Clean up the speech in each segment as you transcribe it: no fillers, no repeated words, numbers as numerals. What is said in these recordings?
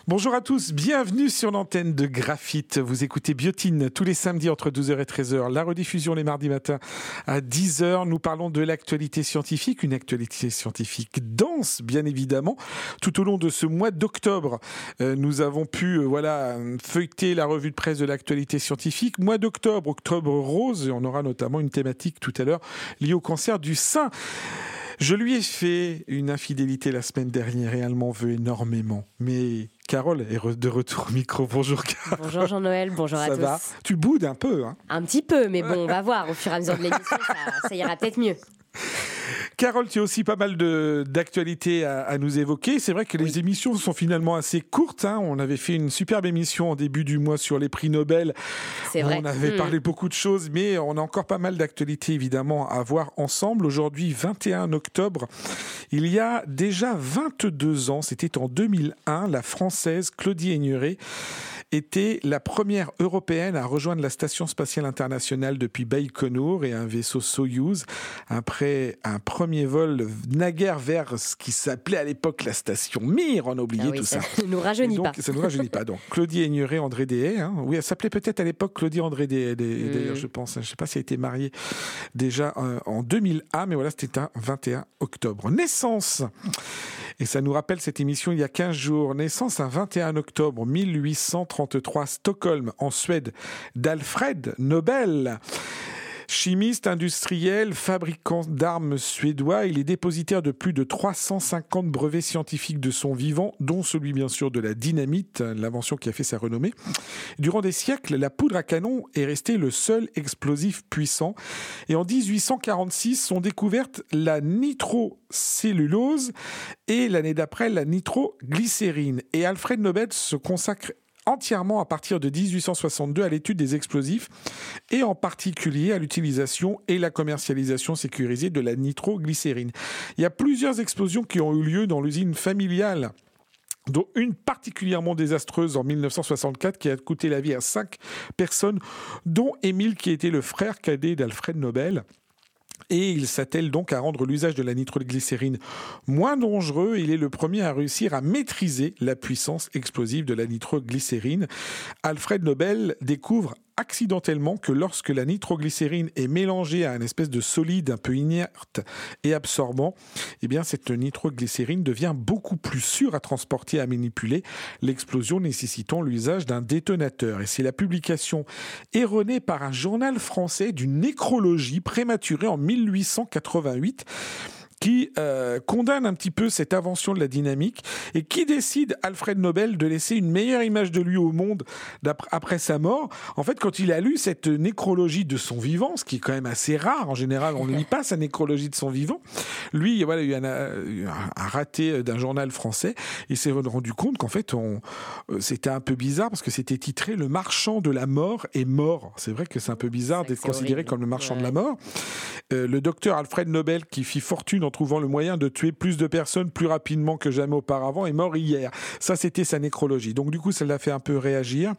Bonjour à tous, bienvenue sur l'antenne de Graphite. Vous écoutez Biotine tous les samedis entre 12h et 13h. La rediffusion les mardis matins à 10h. Nous parlons de l'actualité scientifique, une actualité scientifique dense, bien évidemment. Tout au long de ce mois d'octobre, nous avons pu feuilleter la revue de presse de l'actualité scientifique. Mois d'octobre, octobre rose, et on aura notamment une thématique tout à l'heure liée au cancer du sein. Je lui ai fait une infidélité la semaine dernière et elle m'en veut énormément. Mais Carole est de retour au micro. Bonjour Carole. Bonjour Jean-Noël, bonjour à tous. Ça va ? Tu boudes un peu, hein ? Un petit peu, mais bon, on va voir. Au fur et à mesure de l'émission, ça ira peut-être mieux. Carole, tu as aussi pas mal d'actualités à nous évoquer. C'est vrai que les émissions sont finalement assez courtes. On avait fait une superbe émission en début du mois sur les prix Nobel. C'est vrai. On avait parlé beaucoup de choses, mais on a encore pas mal d'actualités évidemment à voir ensemble. Aujourd'hui, 21 octobre, il y a déjà 22 ans, c'était en 2001, la Française Claudie Aigneret était la première européenne à rejoindre la Station spatiale internationale depuis Baïkonour et un vaisseau Soyouz. Après un premier vol naguère vers ce qui s'appelait à l'époque la Station Mir, on a oublié tout ça. Ça ne nous rajeunit pas. Ça ne nous rajeunit pas. Donc, Claudie Aigneret, André Deshayes. Oui, elle s'appelait peut-être à l'époque Claudie André Deshayes, d'ailleurs, je pense. Je ne sais pas si elle a été mariée déjà en 2001, mais voilà, c'était un 21 octobre. Naissance. Et ça nous rappelle cette émission il y a 15 jours. Naissance un 21 octobre 1833, Stockholm, en Suède, d'Alfred Nobel. Chimiste industriel, fabricant d'armes suédois, il est dépositaire de plus de 350 brevets scientifiques de son vivant, dont celui bien sûr de la dynamite, l'invention qui a fait sa renommée. Durant des siècles, la poudre à canon est restée le seul explosif puissant. Et en 1846 sont découvertes la nitrocellulose et l'année d'après la nitroglycérine. Et Alfred Nobel se consacre entièrement à partir de 1862 à l'étude des explosifs et en particulier à l'utilisation et la commercialisation sécurisée de la nitroglycérine. Il y a plusieurs explosions qui ont eu lieu dans l'usine familiale, dont une particulièrement désastreuse en 1964 qui a coûté la vie à 5 personnes, dont Émile qui était le frère cadet d'Alfred Nobel. Et il s'attelle donc à rendre l'usage de la nitroglycérine moins dangereux. Il est le premier à réussir à maîtriser la puissance explosive de la nitroglycérine. Alfred Nobel découvre accidentellement que lorsque la nitroglycérine est mélangée à une espèce de solide un peu inerte et absorbant, eh bien cette nitroglycérine devient beaucoup plus sûre à transporter et à manipuler, l'explosion nécessitant l'usage d'un détonateur. Et c'est la publication erronée par un journal français d'une nécrologie prématurée en 1888 qui condamne un petit peu cette invention de la dynamique et qui décide, Alfred Nobel, de laisser une meilleure image de lui au monde après sa mort. En fait, quand il a lu cette nécrologie de son vivant, ce qui est quand même assez rare, en général, on ne lit pas sa nécrologie de son vivant, lui, voilà, il y a eu un raté d'un journal français, il s'est rendu compte qu'en fait, c'était un peu bizarre parce que c'était titré « Le marchand de la mort est mort ». C'est vrai que c'est un peu bizarre d'être considéré horrible comme le marchand de la mort. Le docteur Alfred Nobel, qui fit fortune en trouvant le moyen de tuer plus de personnes plus rapidement que jamais auparavant, est mort hier. Ça, c'était sa nécrologie. Donc, du coup, ça l'a fait un peu réagir.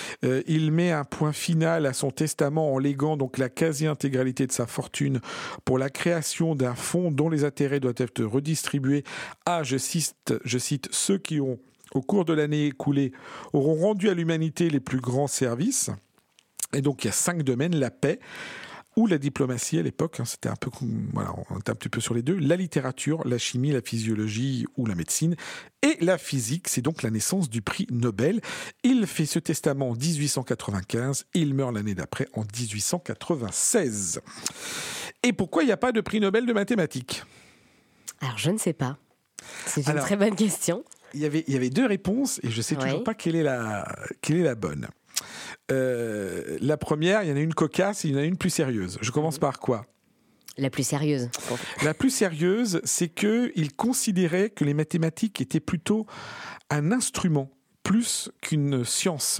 Il met un point final à son testament en léguant donc la quasi-intégralité de sa fortune pour la création d'un fonds dont les intérêts doivent être redistribués à, je cite, ceux qui ont, au cours de l'année écoulée, auront rendu à l'humanité les plus grands services. Et donc, il y a 5 domaines: la paix, ou la diplomatie à l'époque, c'était un peu, voilà, on était un petit peu sur les deux, la littérature, la chimie, la physiologie ou la médecine, et la physique. C'est donc la naissance du prix Nobel. Il fait ce testament en 1895 et il meurt l'année d'après en 1896. Et pourquoi il n'y a pas de prix Nobel de mathématiques ? Alors, je ne sais pas. C'est une très bonne question. Il y avait 2 réponses et je ne sais toujours pas quelle est la bonne. La première, il y en a une cocasse et il y en a une plus sérieuse. Je commence par quoi ? La plus sérieuse. La plus sérieuse, c'est qu'il considérait que les mathématiques étaient plutôt un instrument plus qu'une science.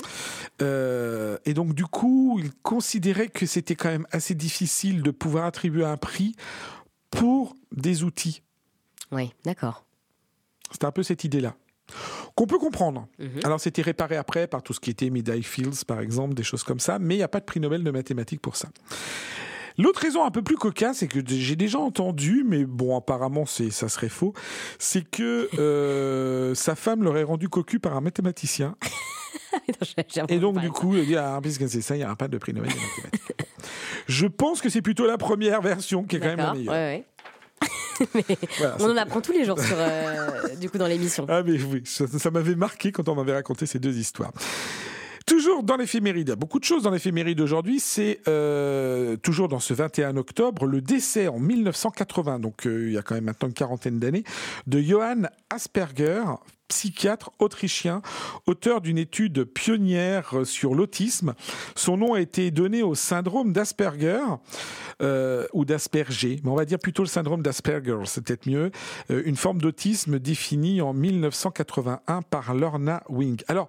Et donc, du coup, il considérait que c'était quand même assez difficile de pouvoir attribuer un prix pour des outils. Oui, d'accord. C'était un peu cette idée-là. Qu'on peut comprendre. Alors, c'était réparé après par tout ce qui était médaille Fields, par exemple, des choses comme ça, mais il n'y a pas de prix Nobel de mathématiques pour ça. L'autre raison un peu plus cocasse, et que j'ai déjà entendu, mais bon, apparemment ça serait faux, c'est que sa femme l'aurait rendu cocu par un mathématicien. Et donc du coup, il dit puisque c'est ça, il n'y aura pas de prix Nobel de mathématiques. Je pense que c'est plutôt la première version qui est quand même la meilleure. Ouais. Mais voilà, on en apprend tous les jours du coup dans l'émission. Ah mais oui, ça m'avait marqué quand on m'avait raconté ces deux histoires. Toujours dans l'éphéméride, il y a beaucoup de choses dans l'éphéméride aujourd'hui, c'est toujours dans ce 21 octobre, le décès en 1980, donc il y a quand même maintenant une quarantaine d'années, de Johann Asperger, psychiatre autrichien, auteur d'une étude pionnière sur l'autisme. Son nom a été donné au syndrome d'Asperger, ou d'Asperger, mais on va dire plutôt le syndrome d'Asperger, c'est peut-être mieux, une forme d'autisme définie en 1981 par Lorna Wing. Alors,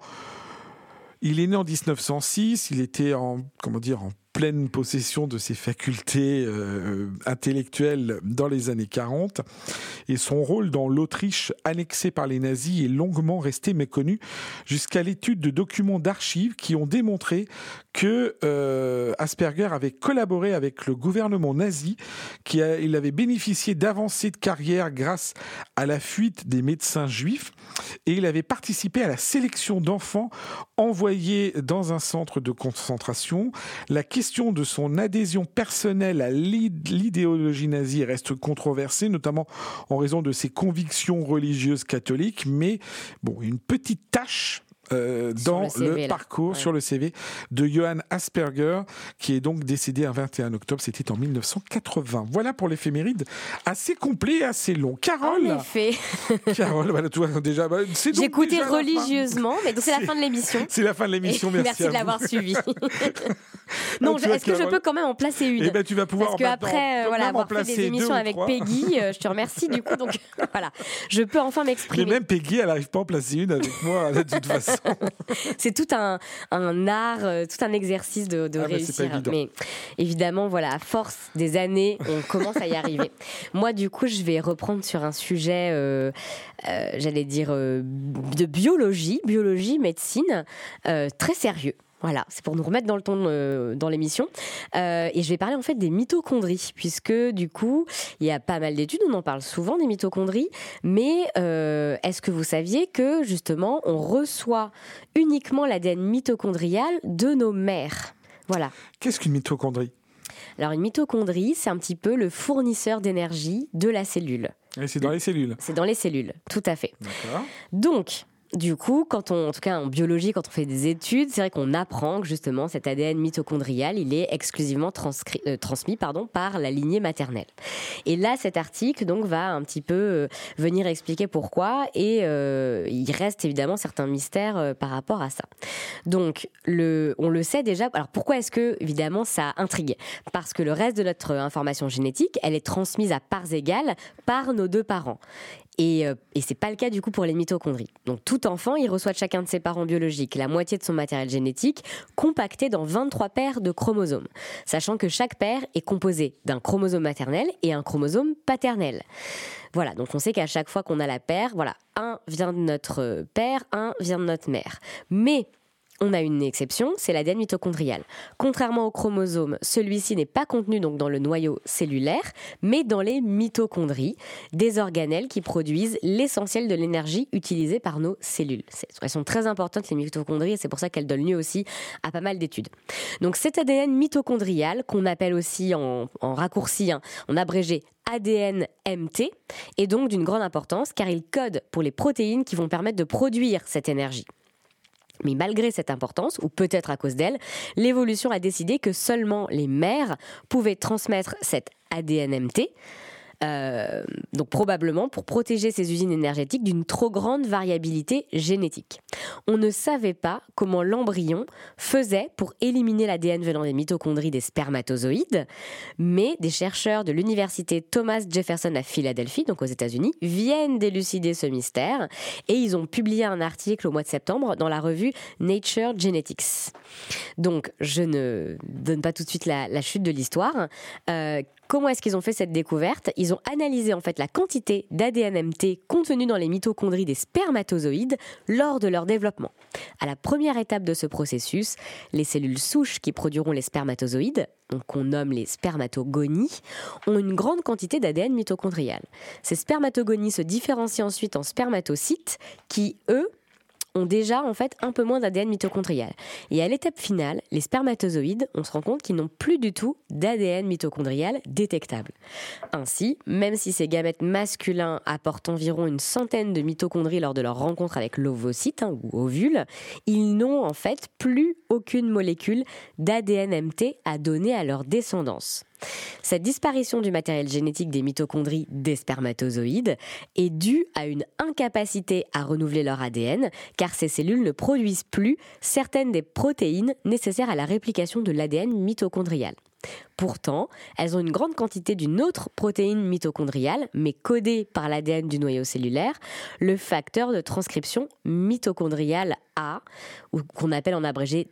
il est né en 1906, il était en pleine possession de ses facultés intellectuelles dans les années 40. Et son rôle dans l'Autriche annexée par les nazis est longuement resté méconnu jusqu'à l'étude de documents d'archives qui ont démontré que Asperger avait collaboré avec le gouvernement nazi, il avait bénéficié d'avancées de carrière grâce à la fuite des médecins juifs et il avait participé à la sélection d'enfants envoyés dans un centre de concentration. La question de son adhésion personnelle à l'idéologie nazie reste controversée, notamment en raison de ses convictions religieuses catholiques, mais bon, une petite tâche dans le parcours, sur le CV de Johann Asperger, qui est donc décédé un 21 octobre, c'était en 1980. Voilà pour l'éphéméride, assez complet et assez long. Carole, en effet. Carole, voilà, toi, déjà, c'est donc j'écoutais déjà religieusement, mais donc c'est la fin de l'émission. C'est la fin de l'émission, merci de l'avoir suivi. Non, est-ce que je peux quand même en placer une? Eh ben, tu vas pouvoir. Parce qu'après avoir fait des émissions avec Peggy, je te remercie du coup, donc voilà, je peux enfin m'exprimer. Mais même Peggy, elle n'arrive pas à en placer une avec moi, de toute façon. C'est tout un art, tout un exercice de réussir. Mais évidemment, voilà, à force des années, on commence à y arriver. Moi, du coup, je vais reprendre sur un sujet, j'allais dire, de biologie, médecine, très sérieux. Voilà, c'est pour nous remettre dans le ton dans l'émission. Et je vais parler en fait des mitochondries, puisque du coup, il y a pas mal d'études, on en parle souvent des mitochondries, mais est-ce que vous saviez que justement, on reçoit uniquement l'ADN mitochondrial de nos mères? Voilà. Qu'est-ce qu'une mitochondrie? Alors une mitochondrie, c'est un petit peu le fournisseur d'énergie de la cellule. Et c'est dans les cellules? C'est dans les cellules, tout à fait. D'accord. Donc, du coup, en tout cas en biologie, quand on fait des études, c'est vrai qu'on apprend que justement cet ADN mitochondrial, il est exclusivement transmis par la lignée maternelle. Et là, cet article donc va un petit peu venir expliquer pourquoi, et il reste évidemment certains mystères par rapport à ça. Donc, on le sait déjà. Alors pourquoi est-ce que évidemment ça intrigue? Parce que le reste de notre information génétique, elle est transmise à parts égales par nos deux parents. Et c'est pas le cas du coup pour les mitochondries. Donc tout enfant, il reçoit de chacun de ses parents biologiques la moitié de son matériel génétique compacté dans 23 paires de chromosomes, sachant que chaque paire est composée d'un chromosome maternel et un chromosome paternel. Voilà, donc on sait qu'à chaque fois qu'on a la paire, voilà, un vient de notre père, un vient de notre mère. Mais on a une exception, c'est l'ADN mitochondrial. Contrairement au chromosome, celui-ci n'est pas contenu donc dans le noyau cellulaire, mais dans les mitochondries, des organelles qui produisent l'essentiel de l'énergie utilisée par nos cellules. Elles sont très importantes, les mitochondries, et c'est pour ça qu'elles donnent lieu aussi à pas mal d'études. Donc cet ADN mitochondrial, qu'on appelle aussi en raccourci, en abrégé, ADN-MT, est donc d'une grande importance car il code pour les protéines qui vont permettre de produire cette énergie. Mais malgré cette importance, ou peut-être à cause d'elle, l'évolution a décidé que seulement les mères pouvaient transmettre cet ADN-MT, donc probablement pour protéger ces usines énergétiques d'une trop grande variabilité génétique. On ne savait pas comment l'embryon faisait pour éliminer l'ADN venant des mitochondries des spermatozoïdes, mais des chercheurs de l'université Thomas Jefferson à Philadelphie, donc aux États-Unis, viennent d'élucider ce mystère et ils ont publié un article au mois de septembre dans la revue Nature Genetics. Donc, je ne donne pas tout de suite la chute de l'histoire. Comment est-ce qu'ils ont fait cette découverte? Ils ont analysé en fait la quantité d'ADN-MT contenue dans les mitochondries des spermatozoïdes lors de leur développement. À la première étape de ce processus, les cellules souches qui produiront les spermatozoïdes donc qu'on nomme les spermatogonies, ont une grande quantité d'ADN mitochondrial. Ces spermatogonies se différencient ensuite en spermatocytes qui, eux, ont déjà en fait un peu moins d'ADN mitochondrial. Et à l'étape finale, les spermatozoïdes, on se rend compte qu'ils n'ont plus du tout d'ADN mitochondrial détectable. Ainsi, même si ces gamètes masculins apportent environ une centaine de mitochondries lors de leur rencontre avec l'ovocyte ou ovule, ils n'ont en fait plus aucune molécule d'ADN-MT à donner à leur descendance. Cette disparition du matériel génétique des mitochondries des spermatozoïdes est due à une incapacité à renouveler leur ADN, car ces cellules ne produisent plus certaines des protéines nécessaires à la réplication de l'ADN mitochondrial. Pourtant, elles ont une grande quantité d'une autre protéine mitochondriale, mais codée par l'ADN du noyau cellulaire, le facteur de transcription mitochondrial A, ou qu'on appelle en abrégé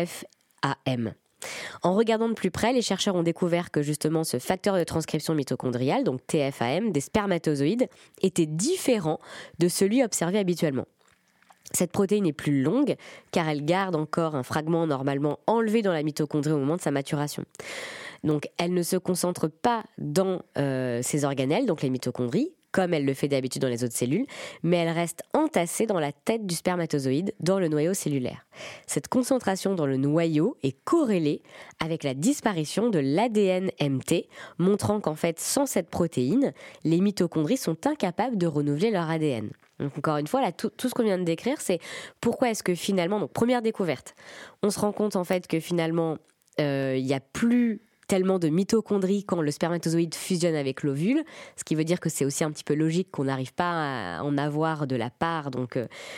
TFAM. En regardant de plus près, les chercheurs ont découvert que justement ce facteur de transcription mitochondriale, donc TFAM, des spermatozoïdes, était différent de celui observé habituellement. Cette protéine est plus longue car elle garde encore un fragment normalement enlevé dans la mitochondrie au moment de sa maturation. Donc elle ne se concentre pas dans ces organelles, donc les mitochondries, comme elle le fait d'habitude dans les autres cellules, mais elle reste entassée dans la tête du spermatozoïde, dans le noyau cellulaire. Cette concentration dans le noyau est corrélée avec la disparition de l'ADN-MT, montrant qu'en fait, sans cette protéine, les mitochondries sont incapables de renouveler leur ADN. Donc encore une fois, là, tout ce qu'on vient de décrire, c'est pourquoi est-ce que finalement, donc première découverte, on se rend compte en fait que finalement, il n'y a plus tellement de mitochondries quand le spermatozoïde fusionne avec l'ovule, ce qui veut dire que c'est aussi un petit peu logique qu'on n'arrive pas à en avoir de la part donc,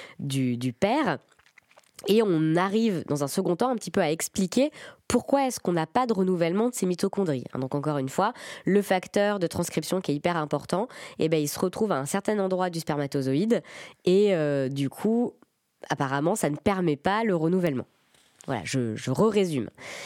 du père. Et on arrive dans un second temps un petit peu à expliquer pourquoi est-ce qu'on n'a pas de renouvellement de ces mitochondries. Donc encore une fois, le facteur de transcription qui est hyper important, il se retrouve à un certain endroit du spermatozoïde et du coup, apparemment, ça ne permet pas le renouvellement. Voilà, je résume.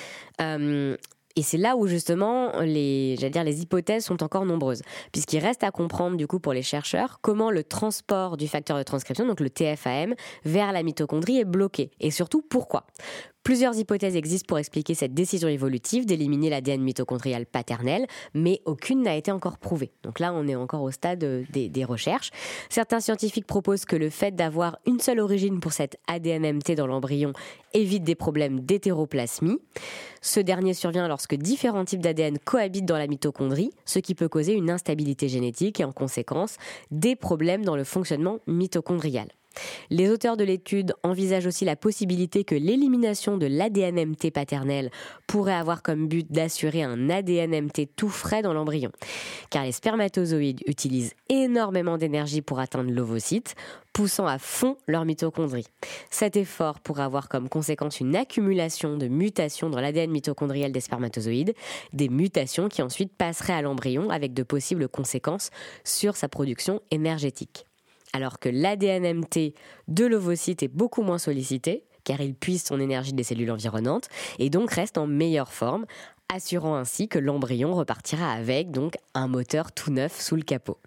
Et c'est là où justement les hypothèses sont encore nombreuses, puisqu'il reste à comprendre du coup pour les chercheurs comment le transport du facteur de transcription, donc le TFAM, vers la mitochondrie est bloqué, et surtout pourquoi. Plusieurs hypothèses existent pour expliquer cette décision évolutive d'éliminer l'ADN mitochondrial paternel, mais aucune n'a été encore prouvée. Donc là, on est encore au stade des recherches. Certains scientifiques proposent que le fait d'avoir une seule origine pour cet ADN-MT dans l'embryon évite des problèmes d'hétéroplasmie. Ce dernier survient lorsque différents types d'ADN cohabitent dans la mitochondrie, ce qui peut causer une instabilité génétique et en conséquence des problèmes dans le fonctionnement mitochondrial. Les auteurs de l'étude envisagent aussi la possibilité que l'élimination de l'ADN-MT paternel pourrait avoir comme but d'assurer un ADN-MT tout frais dans l'embryon. Car les spermatozoïdes utilisent énormément d'énergie pour atteindre l'ovocyte, poussant à fond leurs mitochondries. Cet effort pourrait avoir comme conséquence une accumulation de mutations dans l'ADN mitochondrial des spermatozoïdes, des mutations qui ensuite passeraient à l'embryon avec de possibles conséquences sur sa production énergétique. Alors que l'ADN-MT de l'ovocyte est beaucoup moins sollicité, car il puise son énergie des cellules environnantes, et donc reste en meilleure forme, assurant ainsi que l'embryon repartira avec donc un moteur tout neuf sous le capot.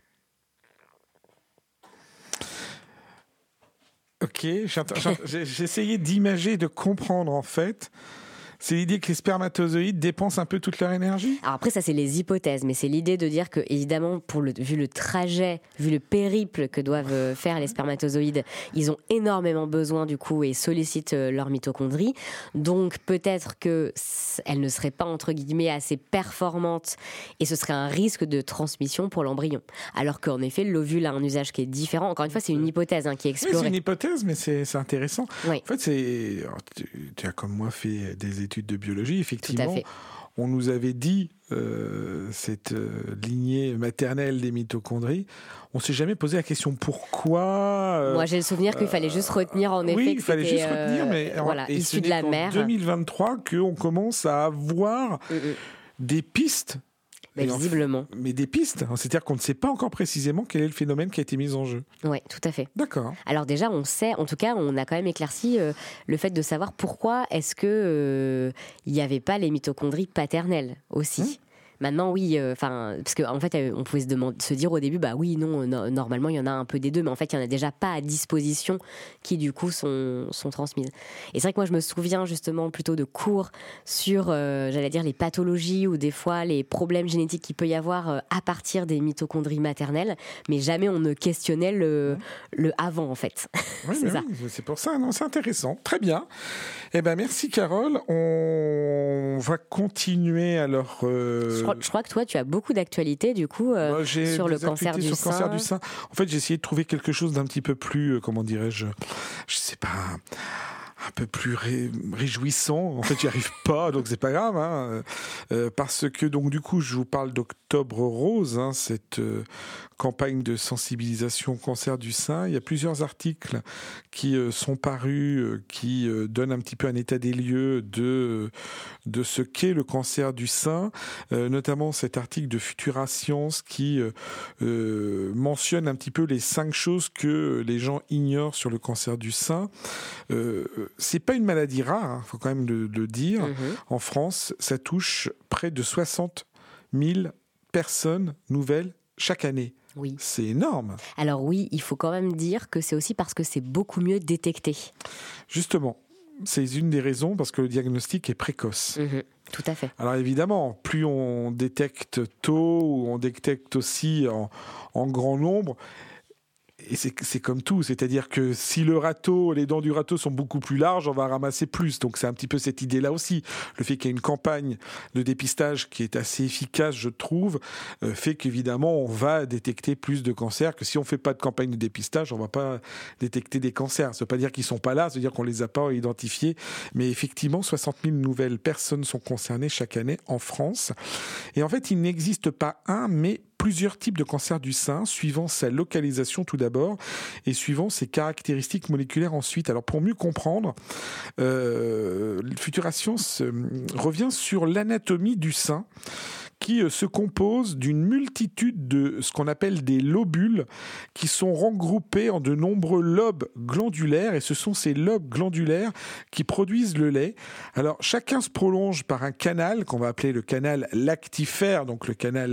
Ok, j'ai essayé d'imager, de comprendre en fait. C'est l'idée que les spermatozoïdes dépensent un peu toute leur énergie ? Alors après, ça, c'est les hypothèses, mais c'est l'idée de dire que, évidemment, vu le trajet, vu le périple que doivent faire les spermatozoïdes, ils ont énormément besoin, du coup, et sollicitent leurs mitochondries. Donc, peut-être qu'elles ne seraient pas, entre guillemets, assez performantes, et ce serait un risque de transmission pour l'embryon. Alors qu'en effet, l'ovule a un usage qui est différent. Encore une fois, c'est une hypothèse qui est explorée. Oui, c'est une hypothèse, mais c'est intéressant. Oui. En fait, tu as comme moi fait des études de biologie, effectivement. On nous avait dit cette lignée maternelle des mitochondries. On ne s'est jamais posé la question pourquoi. Moi, j'ai le souvenir qu'il fallait juste retenir en effet. Oui, il fallait juste retenir, mais issu de la mère. En 2023, qu'on commence à avoir des pistes. Visiblement. Mais des pistes, c'est-à-dire qu'on ne sait pas encore précisément quel est le phénomène qui a été mis en jeu. Oui, tout à fait. D'accord. Alors déjà, on sait, en tout cas, on a quand même éclairci le fait de savoir pourquoi est-ce que il n'y avait pas les mitochondries paternelles aussi. Maintenant, oui, parce qu'en fait, on pouvait se dire au début, oui, non, normalement, il y en a un peu des deux, mais en fait, il n'y en a déjà pas à disposition qui, du coup, sont transmises. Et c'est vrai que moi, je me souviens justement plutôt de cours sur, j'allais dire, les pathologies ou des fois les problèmes génétiques qu'il peut y avoir à partir des mitochondries maternelles, mais jamais on ne questionnait le avant, en fait. Oui, c'est ça. Oui, c'est pour ça, non, c'est intéressant. Très bien. Eh ben, merci, Carole. On va continuer alors. Je crois que toi, tu as beaucoup d'actualités, du coup, sur le cancer du sein. En fait, j'ai essayé de trouver quelque chose d'un petit peu plus, comment dirais-je, je sais pas, un peu plus réjouissant. En fait, j'y arrive pas, donc c'est pas grave, hein. Parce que donc du coup, je vous parle d'Octobre Rose, hein, cette campagne de sensibilisation au cancer du sein. Il y a plusieurs articles qui sont parus, qui donnent un petit peu un état des lieux de ce qu'est le cancer du sein, notamment cet article de Futura Science qui mentionne un petit peu les 5 choses que les gens ignorent sur le cancer du sein. C'est pas une maladie rare, hein, faut quand même le dire. En France, ça touche près de 60 000 personnes nouvelles chaque année. Oui. C'est énorme. Alors oui, il faut quand même dire que c'est aussi parce que c'est beaucoup mieux détecté. Justement, c'est une des raisons parce que le diagnostic est précoce. Tout à fait. Alors évidemment, plus on détecte tôt, ou on détecte aussi en grand nombre, et c'est comme tout, c'est-à-dire que si les dents du râteau sont beaucoup plus larges, on va ramasser plus. Donc c'est un petit peu cette idée-là aussi. Le fait qu'il y ait une campagne de dépistage qui est assez efficace, je trouve, fait qu'évidemment on va détecter plus de cancers que si on fait pas de campagne de dépistage, on va pas détecter des cancers. Ça veut pas dire qu'ils sont pas là, ça veut dire qu'on les a pas identifiés. Mais effectivement, 60 000 nouvelles personnes sont concernées chaque année en France. Et en fait, il n'existe pas un, mais plusieurs types de cancer du sein, suivant sa localisation tout d'abord et suivant ses caractéristiques moléculaires ensuite. Alors pour mieux comprendre, Futura Science revient sur l'anatomie du sein qui se compose d'une multitude de ce qu'on appelle des lobules qui sont regroupés en de nombreux lobes glandulaires, et ce sont ces lobes glandulaires qui produisent le lait. Alors chacun se prolonge par un canal qu'on va appeler le canal lactifère, donc le canal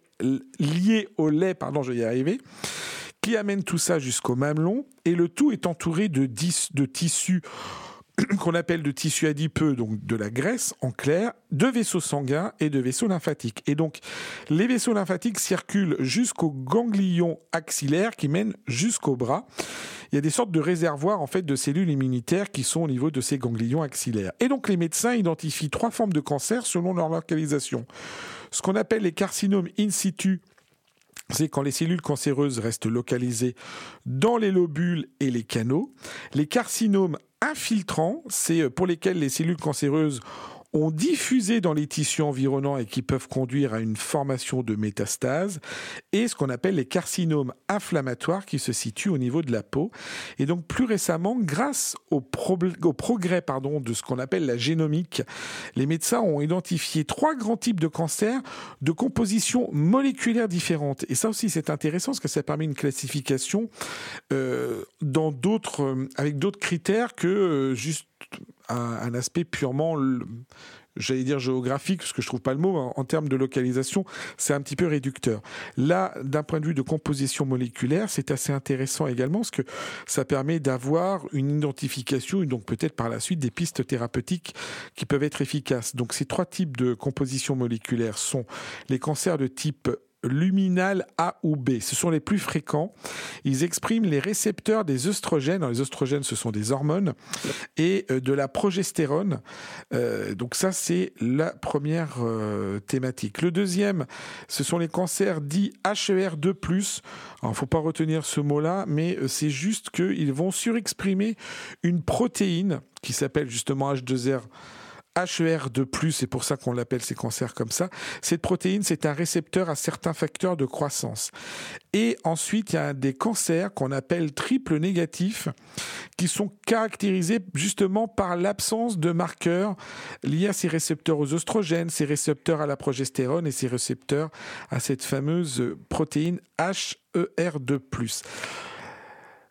lié au lait, je vais y arriver, qui amène tout ça jusqu'au mamelon, et le tout est entouré de tissus qu'on appelle de tissus adipeux, donc de la graisse en clair, de vaisseaux sanguins et de vaisseaux lymphatiques. Et donc, les vaisseaux lymphatiques circulent jusqu'aux ganglions axillaires qui mènent jusqu'au bras. Il y a des sortes de réservoirs en fait de cellules immunitaires qui sont au niveau de ces ganglions axillaires. Et donc, les médecins identifient 3 formes de cancer selon leur localisation. Ce qu'on appelle les carcinomes in situ, c'est quand les cellules cancéreuses restent localisées dans les lobules et les canaux. Les carcinomes infiltrants, c'est pour lesquels les cellules cancéreuses ont diffusé dans les tissus environnants et qui peuvent conduire à une formation de métastases, et ce qu'on appelle les carcinomes inflammatoires qui se situent au niveau de la peau. Et donc plus récemment, grâce au progrès de ce qu'on appelle la génomique, les médecins ont identifié 3 grands types de cancers de composition moléculaire différente. Et ça aussi c'est intéressant parce que ça permet une classification avec d'autres critères que juste un aspect purement, j'allais dire géographique, parce que je trouve pas le mot, en termes de localisation, c'est un petit peu réducteur. Là, d'un point de vue de composition moléculaire, c'est assez intéressant également, parce que ça permet d'avoir une identification, et donc peut-être par la suite des pistes thérapeutiques qui peuvent être efficaces. Donc ces 3 types de composition moléculaire sont les cancers de type luminal A ou B. Ce sont les plus fréquents. Ils expriment les récepteurs des œstrogènes. Alors, les œstrogènes, ce sont des hormones, et de la progestérone. Donc ça, c'est la première thématique. Le deuxième, ce sont les cancers dits HER2+. Alors, il ne faut pas retenir ce mot-là, mais c'est juste qu'ils vont surexprimer une protéine qui s'appelle justement HER2+, c'est pour ça qu'on l'appelle ces cancers comme ça. Cette protéine, c'est un récepteur à certains facteurs de croissance. Et ensuite, il y a des cancers qu'on appelle triple négatifs, qui sont caractérisés justement par l'absence de marqueurs liés à ces récepteurs aux oestrogènes, ces récepteurs à la progestérone et ces récepteurs à cette fameuse protéine HER2+.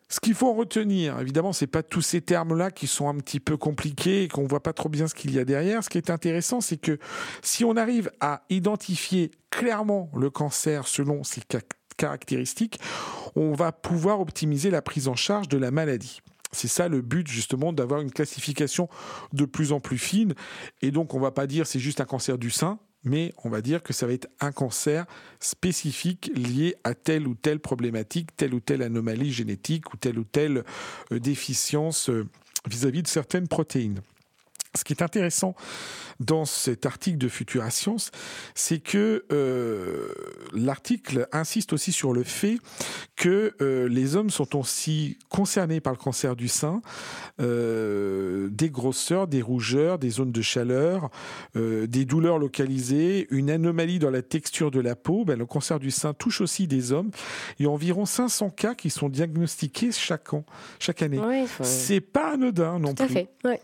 Ce qu'il faut retenir, évidemment, c'est pas tous ces termes-là qui sont un petit peu compliqués et qu'on voit pas trop bien ce qu'il y a derrière. Ce qui est intéressant, c'est que si on arrive à identifier clairement le cancer selon ses caractéristiques, on va pouvoir optimiser la prise en charge de la maladie. C'est ça le but justement, d'avoir une classification de plus en plus fine. Et donc on va pas dire c'est juste un cancer du sein, mais on va dire que ça va être un cancer spécifique lié à telle ou telle problématique, telle ou telle anomalie génétique ou telle déficience vis-à-vis de certaines protéines. Ce qui est intéressant dans cet article de Futura Science, c'est que l'article insiste aussi sur le fait que les hommes sont aussi concernés par le cancer du sein, des grosseurs, des rougeurs, des zones de chaleur, des douleurs localisées, une anomalie dans la texture de la peau. Le cancer du sein touche aussi des hommes. Il y a environ 500 cas qui sont diagnostiqués chaque année. Oui, c'est pas anodin non plus. Tout à fait, oui.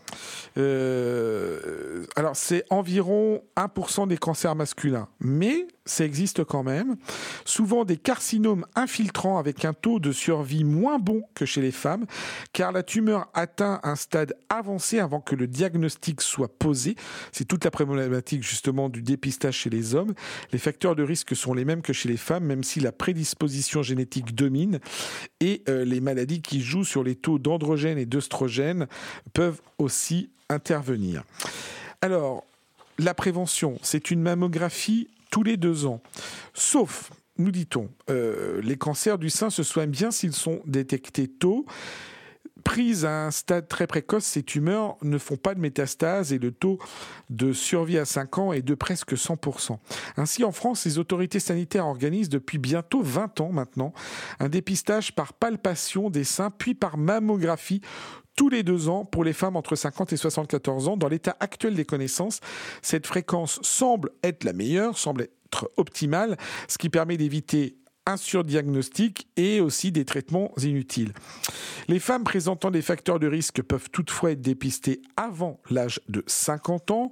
Alors, c'est environ 1% des cancers masculins, mais ça existe quand même. Souvent des carcinomes infiltrants avec un taux de survie moins bon que chez les femmes, car la tumeur atteint un stade avancé avant que le diagnostic soit posé. C'est toute la problématique justement du dépistage chez les hommes. Les facteurs de risque sont les mêmes que chez les femmes, même si la prédisposition génétique domine, et les maladies qui jouent sur les taux d'androgènes et d'œstrogènes peuvent aussi intervenir. Alors, la prévention, c'est une mammographie tous les 2 ans, sauf, nous dit-on, les cancers du sein se soignent bien s'ils sont détectés tôt. Prises à un stade très précoce, ces tumeurs ne font pas de métastases et le taux de survie à 5 ans est de presque 100%. Ainsi, en France, les autorités sanitaires organisent depuis bientôt 20 ans maintenant un dépistage par palpation des seins puis par mammographie tous les 2 ans pour les femmes entre 50 et 74 ans. Dans l'état actuel des connaissances, cette fréquence semble être la meilleure, semble être optimale, ce qui permet d'éviter un surdiagnostic et aussi des traitements inutiles. Les femmes présentant des facteurs de risque peuvent toutefois être dépistées avant l'âge de 50 ans.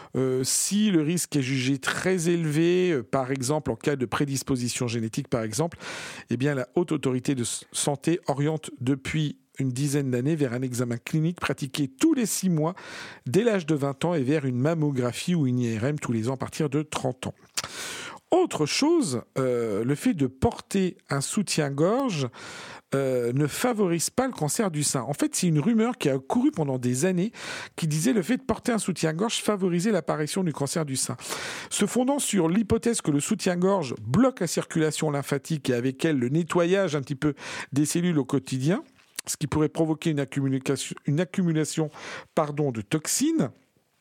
Si le risque est jugé très élevé, par exemple en cas de prédisposition génétique par exemple, eh bien la Haute Autorité de Santé oriente depuis une dizaine d'années vers un examen clinique pratiqué tous les 6 mois dès l'âge de 20 ans et vers une mammographie ou une IRM tous les ans à partir de 30 ans. Autre chose, le fait de porter un soutien-gorge ne favorise pas le cancer du sein. En fait, c'est une rumeur qui a couru pendant des années qui disait le fait de porter un soutien-gorge favorisait l'apparition du cancer du sein. Se fondant sur l'hypothèse que le soutien-gorge bloque la circulation lymphatique et avec elle le nettoyage un petit peu des cellules au quotidien, ce qui pourrait provoquer une accumulation de toxines.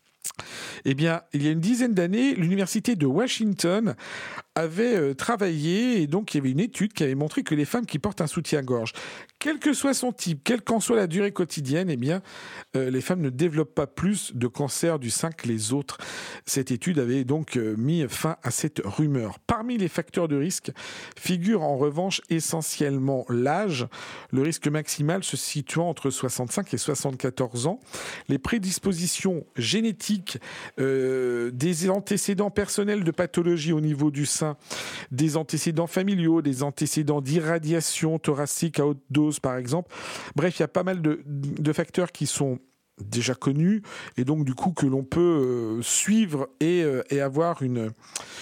Eh bien, il y a une dizaine d'années, l'université de Washington avait travaillé et donc il y avait une étude qui avait montré que les femmes qui portent un soutien-gorge, quel que soit son type, quelle qu'en soit la durée quotidienne, eh bien, les femmes ne développent pas plus de cancer du sein que les autres. Cette étude avait donc mis fin à cette rumeur. Parmi les facteurs de risque figure en revanche essentiellement l'âge, le risque maximal se situant entre 65 et 74 ans, les prédispositions génétiques, des antécédents personnels de pathologie au niveau du sein, des antécédents familiaux, des antécédents d'irradiation thoracique à haute dose par exemple. Bref, il y a pas mal de facteurs qui sont déjà connus et donc du coup que l'on peut suivre et avoir une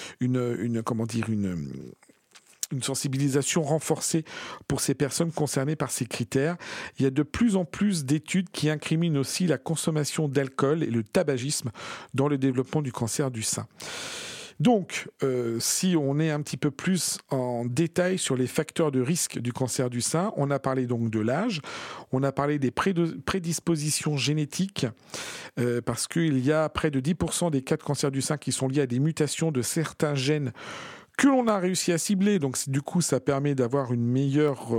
sensibilisation renforcée pour ces personnes concernées par ces critères. Il y a de plus en plus d'études qui incriminent aussi la consommation d'alcool et le tabagisme dans le développement du cancer du sein. Donc, si on est un petit peu plus en détail sur les facteurs de risque du cancer du sein, on a parlé donc de l'âge, on a parlé des prédispositions génétiques, parce qu'il y a près de 10% des cas de cancer du sein qui sont liés à des mutations de certains gènes que l'on a réussi à cibler. Donc, du coup, ça permet d'avoir un meilleur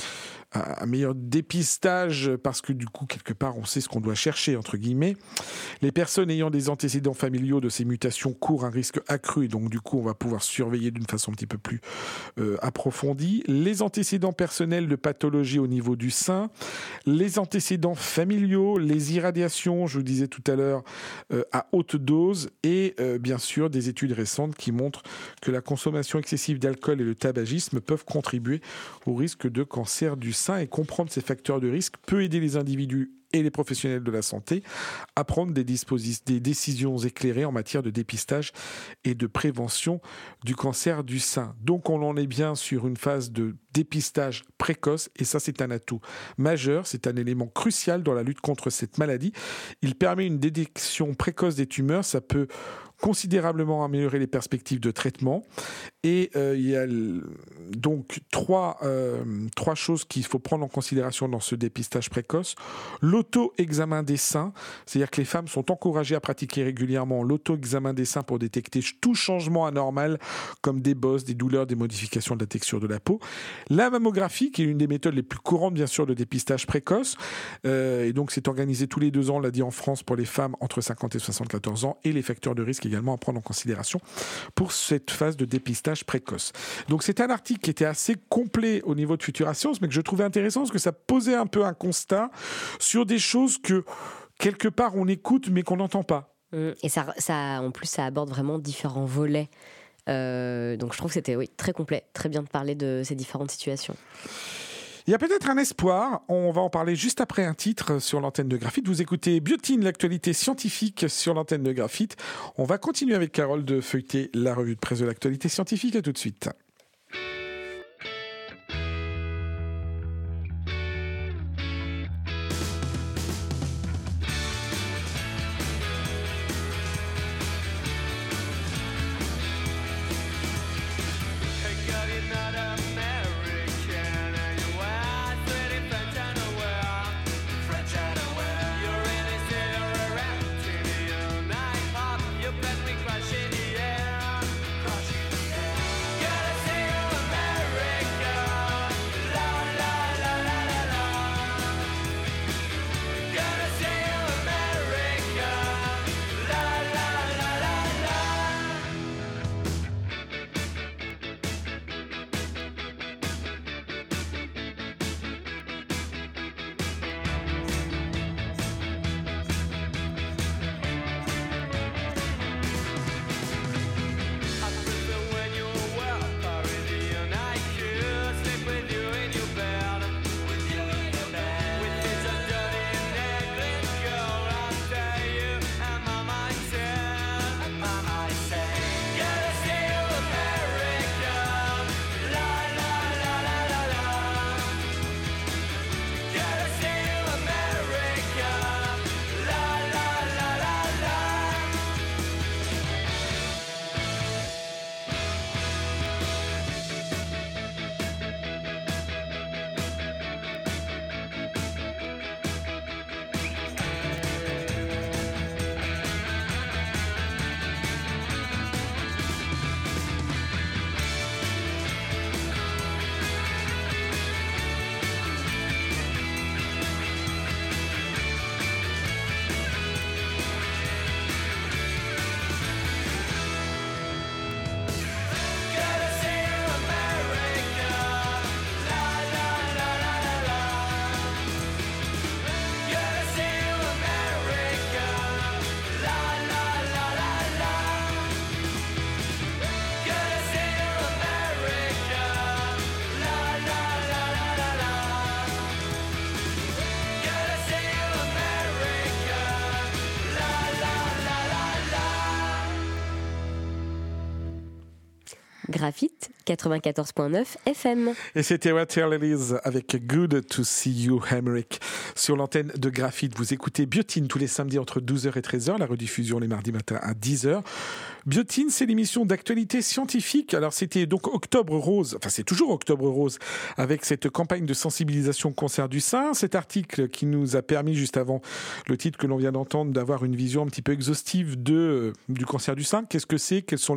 dépistage parce que du coup, quelque part, on sait ce qu'on doit chercher, entre guillemets. Les personnes ayant des antécédents familiaux de ces mutations courent un risque accru et donc, du coup, on va pouvoir surveiller d'une façon un petit peu plus approfondie. Les antécédents personnels de pathologie au niveau du sein, les antécédents familiaux, les irradiations, je vous disais tout à l'heure, à haute dose et bien sûr, des études récentes qui montrent que la consommation excessive d'alcool et le tabagisme peuvent contribuer au risque de cancer du sein. sein et comprendre ces facteurs de risque peut aider les individus et les professionnels de la santé à prendre des décisions éclairées en matière de dépistage et de prévention du cancer du sein. Donc on en est bien sur une phase de dépistage précoce et ça c'est un atout majeur, c'est un élément crucial dans la lutte contre cette maladie. Il permet une détection précoce des tumeurs, ça peut considérablement améliorer les perspectives de traitement. Et il y a donc trois choses qu'il faut prendre en considération dans ce dépistage précoce. L'auto-examen des seins, c'est-à-dire que les femmes sont encouragées à pratiquer régulièrement l'auto-examen des seins pour détecter tout changement anormal comme des bosses, des douleurs, des modifications de la texture de la peau. La mammographie, qui est une des méthodes les plus courantes bien sûr de dépistage précoce, et donc c'est organisé tous les 2 ans, on l'a dit en France, pour les femmes entre 50 et 74 ans, et les facteurs de risque également à prendre en considération pour cette phase de dépistage précoce. Donc c'est un article qui était assez complet au niveau de Futura Science, mais que je trouvais intéressant parce que ça posait un peu un constat sur des choses que quelque part on écoute mais qu'on n'entend pas. Et ça, en plus, ça aborde vraiment différents volets. Donc je trouve que c'était très complet, très bien de parler de ces différentes situations. Il y a peut-être un espoir, on va en parler juste après un titre sur l'antenne de Graphite. Vous écoutez Biotine, l'actualité scientifique sur l'antenne de Graphite. On va continuer avec Carole de feuilleter la revue de presse de l'actualité scientifique. À tout de suite. Graphite 94.9 FM. Et c'était Water Lilies avec Good to See You, Hamrick. Sur l'antenne de Graphite, vous écoutez Biotine tous les samedis entre 12h et 13h, la rediffusion les mardis matins à 10h. Biotine, c'est l'émission d'actualité scientifique. Alors c'était donc Octobre Rose, enfin c'est toujours Octobre Rose, avec cette campagne de sensibilisation au cancer du sein. Cet article qui nous a permis, juste avant le titre que l'on vient d'entendre, d'avoir une vision un petit peu exhaustive du cancer du sein. Qu'est-ce que c'est ? Quels sont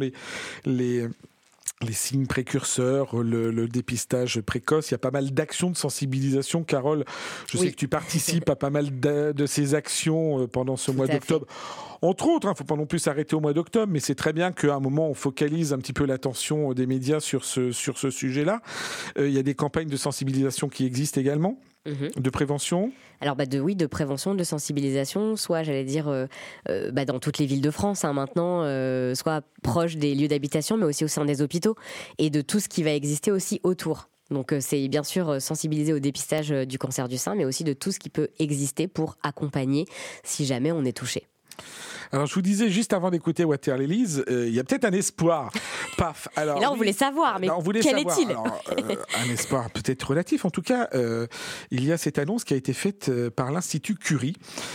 les signes précurseurs, le dépistage précoce? Il y a pas mal d'actions de sensibilisation. Carole, je sais que tu participes à pas mal de ces actions pendant ce mois d'octobre. Entre autres, il ne faut pas non plus s'arrêter au mois d'octobre, mais c'est très bien qu'à un moment, on focalise un petit peu l'attention des médias sur ce sujet-là. Il y a des campagnes de sensibilisation qui existent également, de prévention. Alors de prévention, de sensibilisation, soit j'allais dire dans toutes les villes de France maintenant, soit proche des lieux d'habitation, mais aussi au sein des hôpitaux, et de tout ce qui va exister aussi autour. Donc c'est bien sûr sensibiliser au dépistage du cancer du sein, mais aussi de tout ce qui peut exister pour accompagner si jamais on est touché. Alors, je vous disais juste avant d'écouter Water Lilies, il y a peut-être un espoir. Paf. Alors, et là, on voulait savoir, mais quel est-il ? Alors, un espoir peut-être relatif. En tout cas, il y a cette annonce qui a été faite par l'Institut Curie.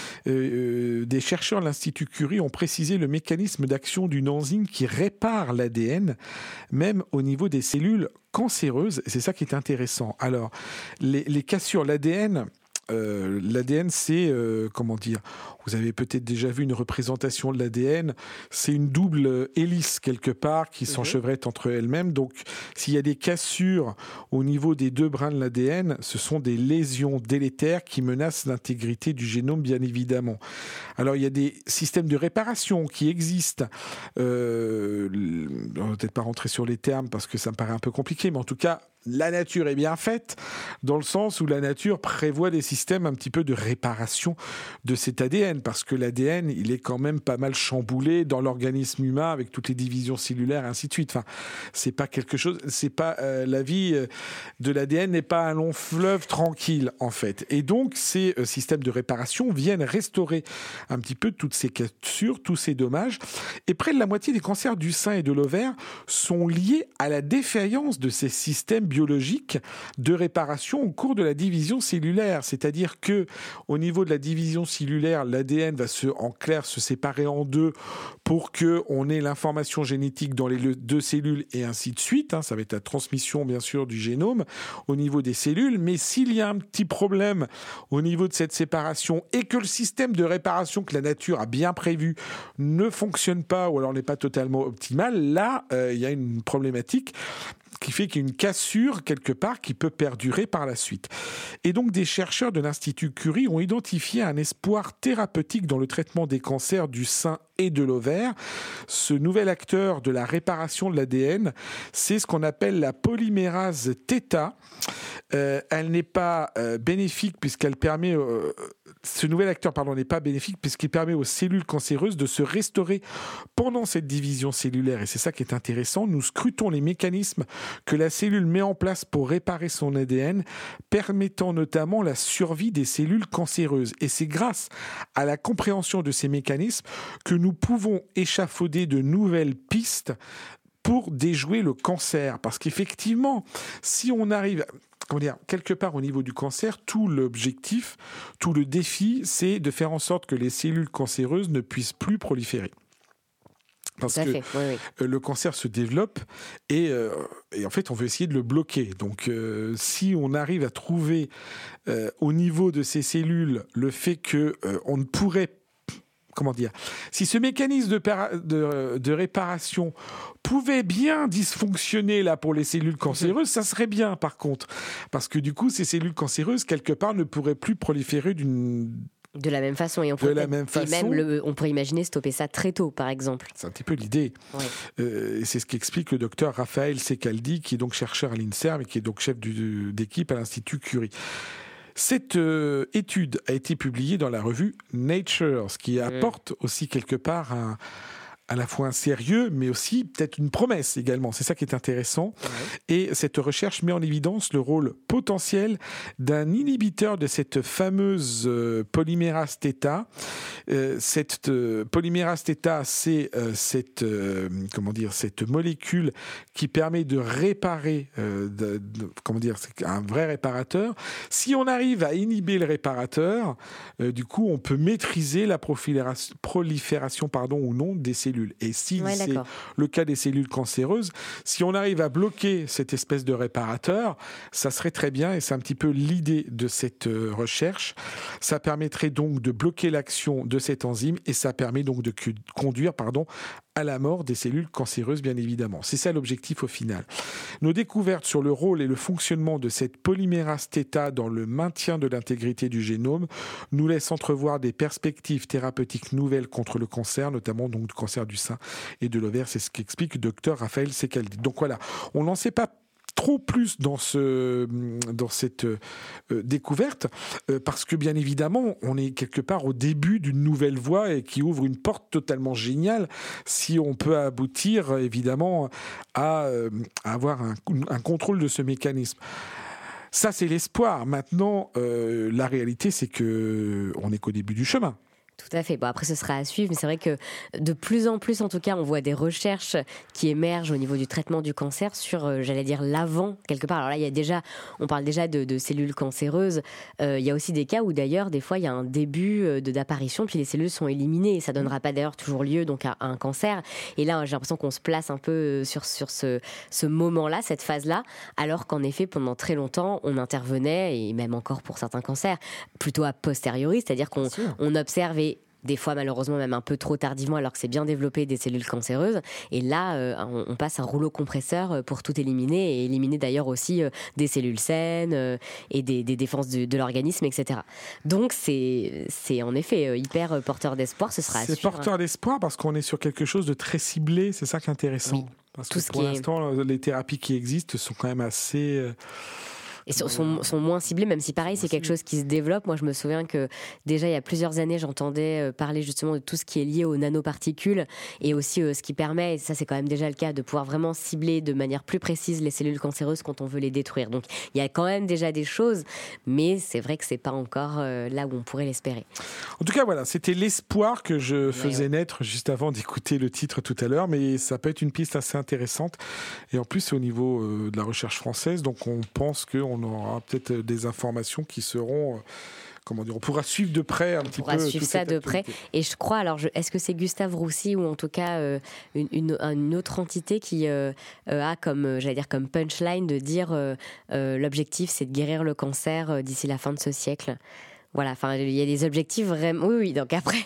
Des chercheurs de l'Institut Curie ont précisé le mécanisme d'action d'une enzyme qui répare l'ADN, même au niveau des cellules cancéreuses. C'est ça qui est intéressant. Alors, les cassures, l'ADN, c'est, comment dire, vous avez peut-être déjà vu une représentation de l'ADN, c'est une double hélice quelque part qui s'enchevrette entre elles-mêmes. Donc, s'il y a des cassures au niveau des deux brins de l'ADN, ce sont des lésions délétères qui menacent l'intégrité du génome, bien évidemment. Alors, il y a des systèmes de réparation qui existent. On va peut-être pas rentrer sur les termes parce que ça me paraît un peu compliqué, mais en tout cas, la nature est bien faite dans le sens où la nature prévoit des systèmes un petit peu de réparation de cet ADN, parce que l'ADN, il est quand même pas mal chamboulé dans l'organisme humain avec toutes les divisions cellulaires et ainsi de suite. Enfin, c'est pas quelque chose, c'est pas la vie de l'ADN n'est pas un long fleuve tranquille en fait. Et donc ces systèmes de réparation viennent restaurer un petit peu toutes ces cassures, tous ces dommages. Et près de la moitié des cancers du sein et de l'ovaire sont liés à la défaillance de ces systèmes biologiques de réparation au cours de la division cellulaire. C'est-à-dire que au niveau de la division cellulaire, l'ADN va en clair se séparer en deux pour que on ait l'information génétique dans les deux cellules et ainsi de suite. Ça va être la transmission bien sûr du génome au niveau des cellules. Mais s'il y a un petit problème au niveau de cette séparation et que le système de réparation que la nature a bien prévu ne fonctionne pas ou alors n'est pas totalement optimal, là il y a une problématique qui fait qu'il y a une cassure quelque part qui peut perdurer par la suite. Et donc des chercheurs de l'Institut Curie ont identifié un espoir thérapeutique dans le traitement des cancers du sein et de l'ovaire. Ce nouvel acteur de la réparation de l'ADN, c'est ce qu'on appelle la polymérase θ. Elle n'est pas bénéfique puisqu'elle permet... ce nouvel acteur n'est pas bénéfique puisqu'il permet aux cellules cancéreuses de se restaurer pendant cette division cellulaire. Et c'est ça qui est intéressant. Nous scrutons les mécanismes que la cellule met en place pour réparer son ADN, permettant notamment la survie des cellules cancéreuses. Et c'est grâce à la compréhension de ces mécanismes que nous pouvons échafauder de nouvelles pistes pour déjouer le cancer. Parce qu'effectivement, si on arrive... quelque part au niveau du cancer, tout l'objectif, tout le défi, c'est de faire en sorte que les cellules cancéreuses ne puissent plus proliférer. Parce que le cancer se développe et en fait, on veut essayer de le bloquer. Donc, si on arrive à trouver au niveau de ces cellules le fait qu'on ne pourrait si ce mécanisme de réparation pouvait bien dysfonctionner là pour les cellules cancéreuses, ça serait bien par contre. Parce que du coup, ces cellules cancéreuses, quelque part, ne pourraient plus proliférer de la même façon. Et on pourrait imaginer stopper ça très tôt, par exemple. C'est un petit peu l'idée. Ouais. C'est ce qu'explique le docteur Raphaël Secaldi, qui est donc chercheur à l'INSERM et qui est donc chef d'équipe à l'Institut Curie. Cette étude a été publiée dans la revue Nature, ce qui apporte aussi quelque part à la fois un sérieux, mais aussi peut-être une promesse également. C'est ça qui est intéressant. Ouais. Et cette recherche met en évidence le rôle potentiel d'un inhibiteur de cette fameuse polymérase θ. Cette polymérase θ, c'est cette molécule qui permet de réparer, c'est un vrai réparateur. Si on arrive à inhiber le réparateur, du coup, on peut maîtriser la prolifération ou non des cellules. Et si c'est le cas des cellules cancéreuses, si on arrive à bloquer cette espèce de réparateur, ça serait très bien et c'est un petit peu l'idée de cette recherche. Ça permettrait donc de bloquer l'action de cette enzyme et ça permet donc de conduire à la mort des cellules cancéreuses, bien évidemment. C'est ça l'objectif au final. Nos découvertes sur le rôle et le fonctionnement de cette polymérase θ dans le maintien de l'intégrité du génome nous laissent entrevoir des perspectives thérapeutiques nouvelles contre le cancer, notamment donc du cancer du sein et de l'ovaire. C'est ce qu'explique le docteur Raphaël Secaldi. Donc voilà, on n'en sait pas trop plus dans cette découverte, parce que bien évidemment, on est quelque part au début d'une nouvelle voie et qui ouvre une porte totalement géniale si on peut aboutir évidemment à avoir un contrôle de ce mécanisme. Ça, c'est l'espoir. Maintenant, la réalité, c'est qu'on n'est qu'au début du chemin. Tout à fait. Bon, après, ce sera à suivre, mais c'est vrai que de plus en plus, en tout cas, on voit des recherches qui émergent au niveau du traitement du cancer sur, j'allais dire, l'avant, quelque part. Alors là, on parle déjà de cellules cancéreuses. Il y a aussi des cas où, d'ailleurs, des fois, il y a un début d'apparition, puis les cellules sont éliminées. Et ça ne donnera pas, d'ailleurs, toujours lieu donc, à un cancer. Et là, j'ai l'impression qu'on se place un peu sur ce moment-là, cette phase-là, alors qu'en effet, pendant très longtemps, on intervenait, et même encore pour certains cancers, plutôt a posteriori, c'est-à-dire qu'on observe des fois malheureusement même un peu trop tardivement alors que c'est bien développé des cellules cancéreuses et là on passe un rouleau compresseur pour tout éliminer et éliminer d'ailleurs aussi des cellules saines et des défenses de l'organisme, etc. Donc c'est en effet hyper porteur d'espoir, ce sera à suivre. C'est porteur d'espoir parce qu'on est sur quelque chose de très ciblé, c'est ça qui est intéressant. Oui. Parce que pour l'instant les thérapies qui existent sont quand même assez... Et sont moins ciblés, même si pareil, c'est quelque chose qui se développe. Moi, je me souviens que déjà, il y a plusieurs années, j'entendais parler justement de tout ce qui est lié aux nanoparticules et aussi ce qui permet, et ça c'est quand même déjà le cas, de pouvoir vraiment cibler de manière plus précise les cellules cancéreuses quand on veut les détruire. Donc, il y a quand même déjà des choses, mais c'est vrai que c'est pas encore là où on pourrait l'espérer. En tout cas, voilà, c'était l'espoir que je faisais naître juste avant d'écouter le titre tout à l'heure, mais ça peut être une piste assez intéressante. Et en plus, c'est au niveau de la recherche française, donc on pense qu'on aura peut-être des informations qui seront... Comment dire, on pourra suivre de près un petit peu. On pourra suivre ça de près. Et je crois, alors, est-ce que c'est Gustave Roussy ou en tout cas une autre entité qui a comme, j'allais dire, comme punchline de dire l'objectif, c'est de guérir le cancer d'ici la fin de ce siècle. Voilà, enfin, il y a des objectifs vraiment... Oui, donc après,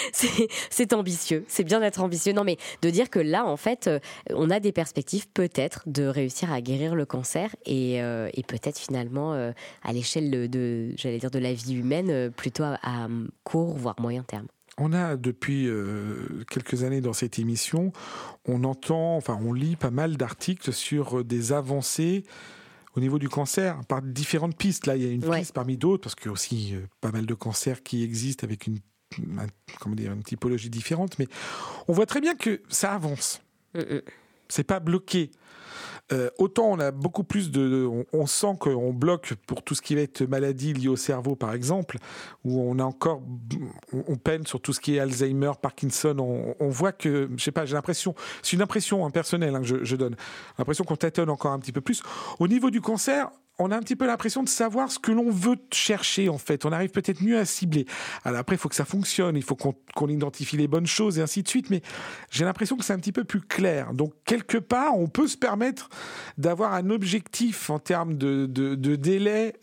c'est ambitieux. C'est bien d'être ambitieux. Non, mais de dire que là, en fait, on a des perspectives peut-être de réussir à guérir le cancer et peut-être finalement à l'échelle j'allais dire, de la vie humaine, plutôt à court, voire moyen terme. On a depuis quelques années dans cette émission, on lit pas mal d'articles sur des avancées au niveau du cancer, par différentes pistes. Là, il y a une piste parmi d'autres, parce qu'il y a aussi pas mal de cancers qui existent avec une typologie différente. Mais on voit très bien que ça avance. C'est pas bloqué. Autant on a beaucoup plus on sent qu'on bloque pour tout ce qui va être maladie liée au cerveau par exemple, où on peine sur tout ce qui est Alzheimer, Parkinson, on voit que, je sais pas, j'ai l'impression, c'est une impression personnelle que je donne, l'impression qu'on tâtonne encore un petit peu plus. Au niveau du cancer, on a un petit peu l'impression de savoir ce que l'on veut chercher, en fait. On arrive peut-être mieux à cibler. Alors après, il faut que ça fonctionne, il faut qu'on identifie les bonnes choses et ainsi de suite, mais j'ai l'impression que c'est un petit peu plus clair. Donc, quelque part, on peut se permettre d'avoir un objectif en termes de délai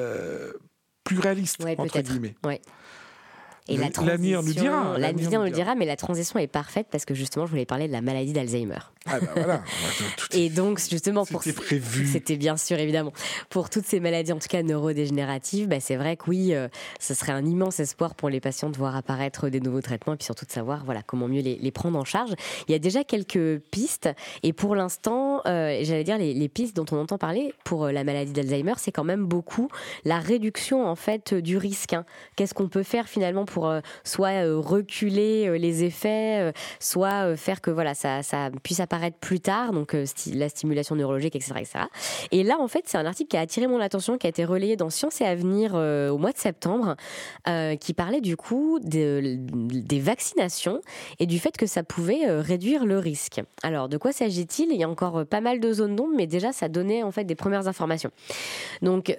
plus réaliste, entre guillemets. Ouais. Et l'avenir nous le dira, mais la transition est parfaite parce que justement, je voulais parler de la maladie d'Alzheimer. Ah bah voilà. Et donc, justement, c'était bien sûr, évidemment. Pour toutes ces maladies, en tout cas neurodégénératives, c'est vrai que oui, ce serait un immense espoir pour les patients de voir apparaître des nouveaux traitements et puis surtout de savoir comment mieux les prendre en charge. Il y a déjà quelques pistes et pour l'instant, j'allais dire les pistes dont on entend parler pour la maladie d'Alzheimer, c'est quand même beaucoup la réduction en fait du risque. Qu'est-ce qu'on peut faire finalement pour soit reculer les effets, soit faire que ça puisse apparaître plus tard, donc la stimulation neurologique, etc., etc. Et là, en fait, c'est un article qui a attiré mon attention, qui a été relayé dans Science et Avenir au mois de septembre, qui parlait du coup des vaccinations et du fait que ça pouvait réduire le risque. Alors, de quoi s'agit-il ? Il y a encore pas mal de zones d'ombre, mais déjà, ça donnait en fait des premières informations. Donc,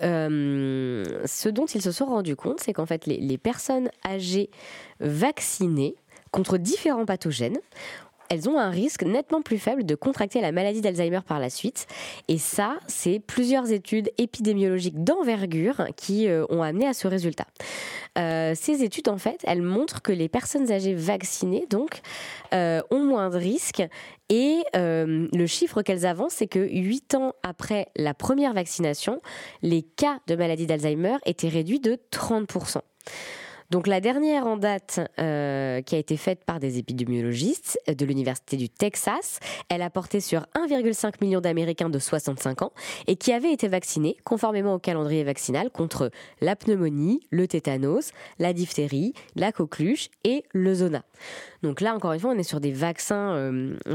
ce dont ils se sont rendus compte, c'est qu'en fait, les personnes âgées vaccinées contre différents pathogènes, elles ont un risque nettement plus faible de contracter la maladie d'Alzheimer par la suite. Et ça, c'est plusieurs études épidémiologiques d'envergure qui ont amené à ce résultat. Ces études, en fait, elles montrent que les personnes âgées vaccinées, donc, ont moins de risques. Et le chiffre qu'elles avancent, c'est que 8 ans après la première vaccination, les cas de maladie d'Alzheimer étaient réduits de 30%. Donc la dernière en date qui a été faite par des épidémiologistes de l'Université du Texas, elle a porté sur 1,5 million d'Américains de 65 ans et qui avaient été vaccinés conformément au calendrier vaccinal contre la pneumonie, le tétanos, la diphtérie, la coqueluche et le zona. Donc là, encore une fois, on est sur des vaccins,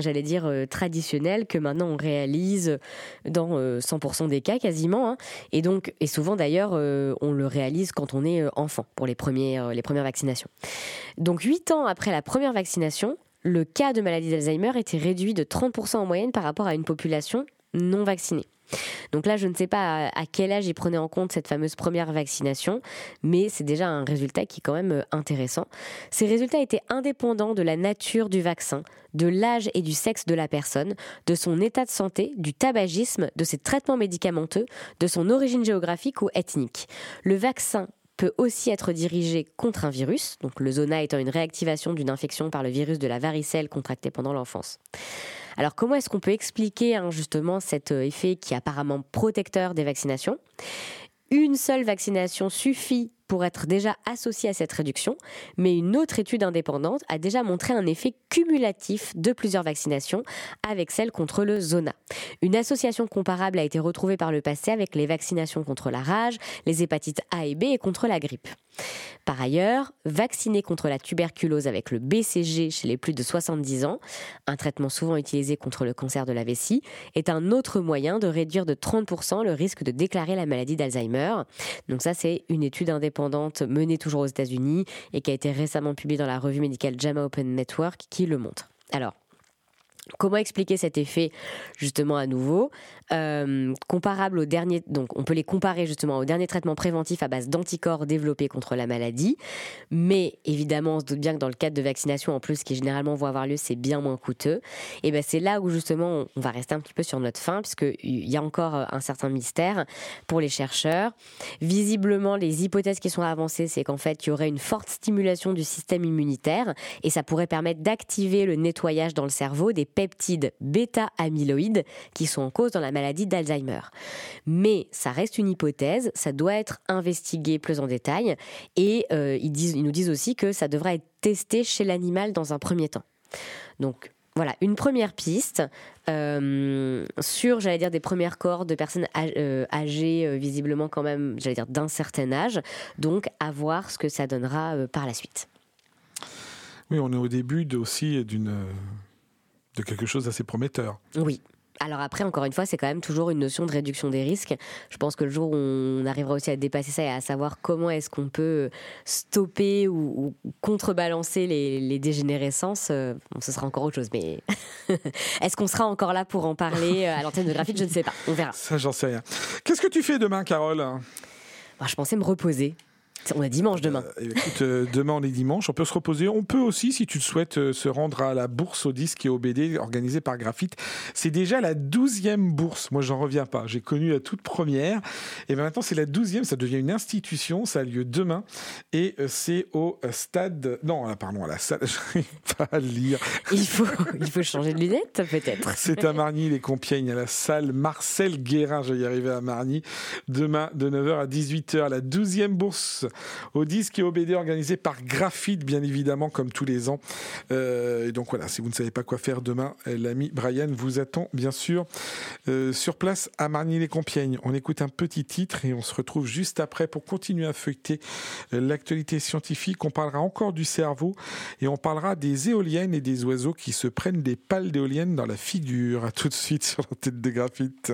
traditionnels que maintenant on réalise dans 100% des cas quasiment. Hein. Et souvent d'ailleurs, on le réalise quand on est enfant pour les premières vaccinations. Donc 8 ans après la première vaccination, le cas de maladie d'Alzheimer était réduit de 30% en moyenne par rapport à une population non vaccinée. Donc là, je ne sais pas à quel âge ils prenaient en compte cette fameuse première vaccination, mais c'est déjà un résultat qui est quand même intéressant. Ces résultats étaient indépendants de la nature du vaccin, de l'âge et du sexe de la personne, de son état de santé, du tabagisme, de ses traitements médicamenteux, de son origine géographique ou ethnique. Le vaccin peut aussi être dirigé contre un virus, donc le zona étant une réactivation d'une infection par le virus de la varicelle contractée pendant l'enfance. Alors comment est-ce qu'on peut expliquer justement cet effet qui est apparemment protecteur des vaccinations ? Une seule vaccination suffit pour être déjà associée à cette réduction, mais une autre étude indépendante a déjà montré un effet cumulatif de plusieurs vaccinations avec celle contre le zona. Une association comparable a été retrouvée par le passé avec les vaccinations contre la rage, les hépatites A et B et contre la grippe. Par ailleurs, vacciner contre la tuberculose avec le BCG chez les plus de 70 ans, un traitement souvent utilisé contre le cancer de la vessie, est un autre moyen de réduire de 30% le risque de déclarer la maladie d'Alzheimer. Donc ça, c'est une étude indépendante menée toujours aux États-Unis et qui a été récemment publiée dans la revue médicale JAMA Open Network qui le montre. Alors, comment expliquer cet effet justement à nouveau comparable au dernier, donc on peut les comparer justement au dernier traitement préventif à base d'anticorps développés contre la maladie, mais évidemment on se doute bien que dans le cadre de vaccination en plus qui généralement vont avoir lieu, c'est bien moins coûteux. Et ben c'est là où justement on va rester un petit peu sur notre faim puisque il y a encore un certain mystère pour les chercheurs. Visiblement les hypothèses qui sont avancées, c'est qu'en fait il y aurait une forte stimulation du système immunitaire et ça pourrait permettre d'activer le nettoyage dans le cerveau des peptides bêta-amyloïdes qui sont en cause dans la maladie d'Alzheimer. Mais ça reste une hypothèse, ça doit être investigué plus en détail et ils nous disent aussi que ça devra être testé chez l'animal dans un premier temps. Donc voilà, une première piste sur, des premières cohortes de personnes âgées, visiblement quand même, d'un certain âge. Donc à voir ce que ça donnera par la suite. Oui, on est au début de quelque chose d'assez prometteur. Oui. Alors après, encore une fois, c'est quand même toujours une notion de réduction des risques. Je pense que le jour où on arrivera aussi à dépasser ça et à savoir comment est-ce qu'on peut stopper ou contrebalancer les dégénérescences, ce sera encore autre chose. Mais est-ce qu'on sera encore là pour en parler à l'antenne de Graphite ? Je ne sais pas, on verra. Ça, j'en sais rien. Qu'est-ce que tu fais demain, Carole ? Je pensais me reposer. On est dimanche demain. Écoute, demain on est dimanche, on peut se reposer. On peut aussi, si tu le souhaites, se rendre à la bourse au disque et au BD organisée par Graphite. C'est déjà la 12e bourse. Moi, j'en reviens pas. J'ai connu la toute première. Et maintenant, c'est la 12e. Ça devient une institution. Ça a lieu demain. Et c'est au stade... Non, pardon, à la salle. Je n'arrive pas à lire. Il faut changer de lunettes, peut-être. C'est à Margny-les-Compiègnes, à la salle Marcel Guérin. Je vais y arriver à Margny. Demain, de 9h à 18h, la 12e bourse au disque et au BD organisé par Graphite, bien évidemment, comme tous les ans. Et donc voilà, si vous ne savez pas quoi faire demain, l'ami Brian vous attend bien sûr sur place à Margny-les-Compiègnes. On écoute un petit titre et on se retrouve juste après pour continuer à feuilleter l'actualité scientifique. On parlera encore du cerveau et on parlera des éoliennes et des oiseaux qui se prennent des pales d'éoliennes dans la figure. À tout de suite sur l'antenne de Graphite.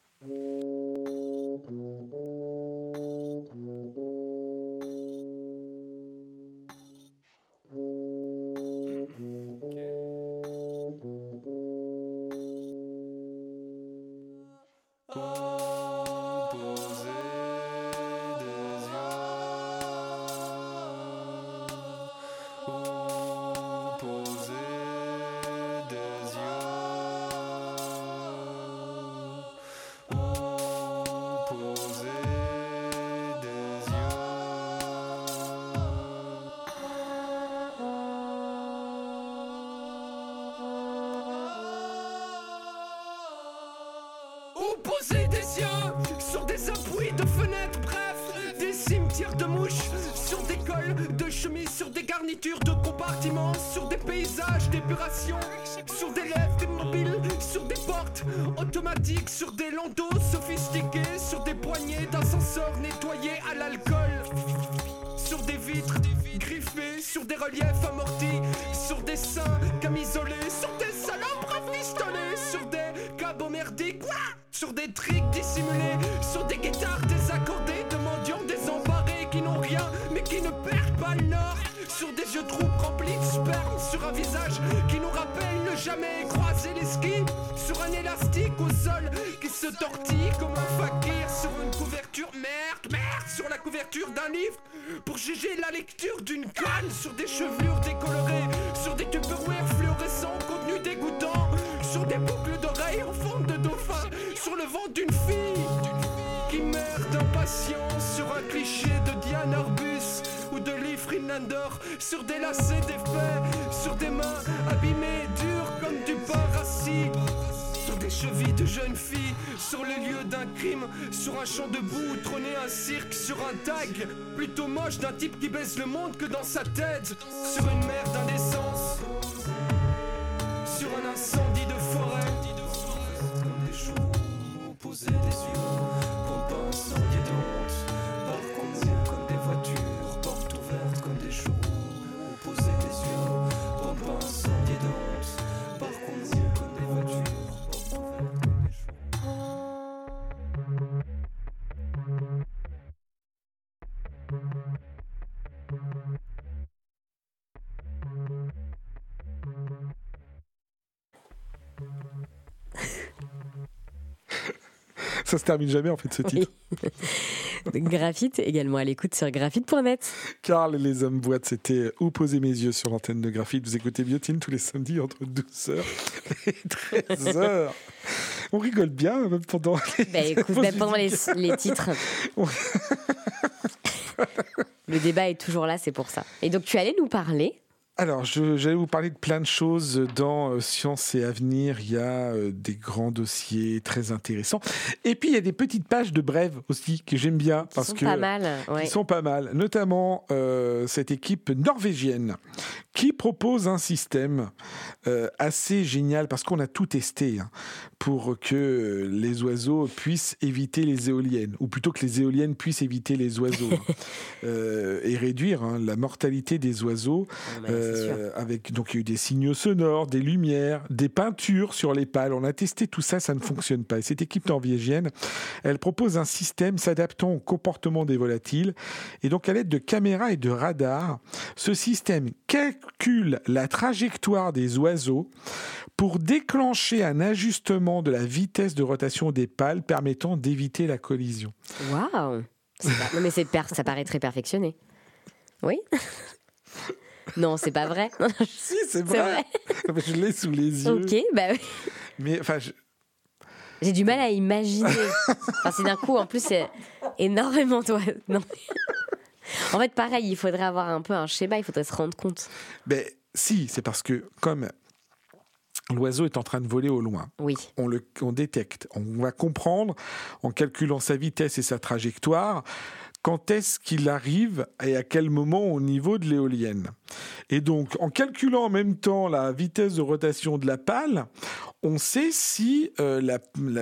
Poser des yeux sur des appuis de fenêtres, bref, des cimetières de mouches sur des cols cols de chemise sur des garnitures de compartiments, sur des paysages d'épuration, sur des lèvres immobiles, sur des portes automatiques, sur des landaux sophistiqués, sur des poignées d'ascenseurs nettoyés à l'alcool, sur des vitres griffées, sur des reliefs amortis, sur des seins camisolés, sur des salopes rafistolées, sur des cabots merdiques, sur des tricks dissimulés, sur des guitares désaccordées de mendiants désemparés qui n'ont rien mais qui ne perdent pas le nord, sur des yeux troupes remplis de sperme, sur un visage qui nous rappelle ne jamais croiser les skis, sur un élastique au sol qui se tortille comme un fakir, sur une couverture merde, sur la couverture d'un livre pour juger la lecture d'une canne, sur des chevelures décolorées, sur des tupperwares fluorescents contenu dégoûtant, sur des boucles d'oreilles en forme de dauphin, sur le ventre d'une fille qui meurt d'impatience, sur un cliché de Diane Arbus ou de Lee Friedlander, sur des lacets d'effets, sur des mains abîmées, dures comme du pain rassis, sur des chevilles de jeunes filles, sur le lieu d'un crime, sur un champ de boue où trônait un cirque, sur un tag plutôt moche d'un type qui baisse le monde que dans sa tête, sur une mer d'indécence, sur un incendie de forêt, comme des jours, poser des yeux pour ne pas incendier de honte, parcours comme des voitures, portes ouvertes comme des jours, poser des yeux pour ne pas incendier de honte, parcours comme des voitures. Ça se termine jamais en fait ce titre. Oui. Graphite également à l'écoute sur graphite.net. Karl et les hommes boîtes, c'était Où poser mes yeux sur l'antenne de Graphite. Vous écoutez Biotine tous les samedis entre 12h et 13h. On rigole bien même pendant même pendant les titres. Le débat est toujours là, c'est pour ça. Et donc tu allais nous parler. Alors, j'allais vous parler de plein de choses dans Science et Avenir. Il y a des grands dossiers très intéressants. Et puis, il y a des petites pages de brèves aussi que j'aime bien. Qui sont pas mal. Ouais. Qui sont pas mal. Notamment cette équipe norvégienne qui propose un système assez génial parce qu'on a tout testé pour que les oiseaux puissent éviter les éoliennes. Ou plutôt que les éoliennes puissent éviter les oiseaux. Et réduire la mortalité des oiseaux. Donc il y a eu des signaux sonores, des lumières, des peintures sur les pales. On a testé tout ça, ça ne fonctionne pas. Et cette équipe norvégienne, elle propose un système s'adaptant au comportement des volatiles. Et donc à l'aide de caméras et de radars, ce système calcule la trajectoire des oiseaux pour déclencher un ajustement de la vitesse de rotation des pales permettant d'éviter la collision. Waouh! Non mais ça paraît très perfectionné. Oui. Non, c'est pas vrai. Si, c'est vrai. Je l'ai sous les yeux. Ok, bah oui. Mais enfin, j'ai du mal à imaginer. Enfin, c'est d'un coup, en plus, c'est énormément toi. Non. En fait, pareil, il faudrait avoir un peu un schéma, il faudrait se rendre compte. Ben si, c'est parce que comme l'oiseau est en train de voler au loin. Oui. On détecte, on va comprendre en calculant sa vitesse et sa trajectoire. Quand est-ce qu'il arrive et à quel moment au niveau de l'éolienne. Et donc, en calculant en même temps la vitesse de rotation de la pale, on sait si la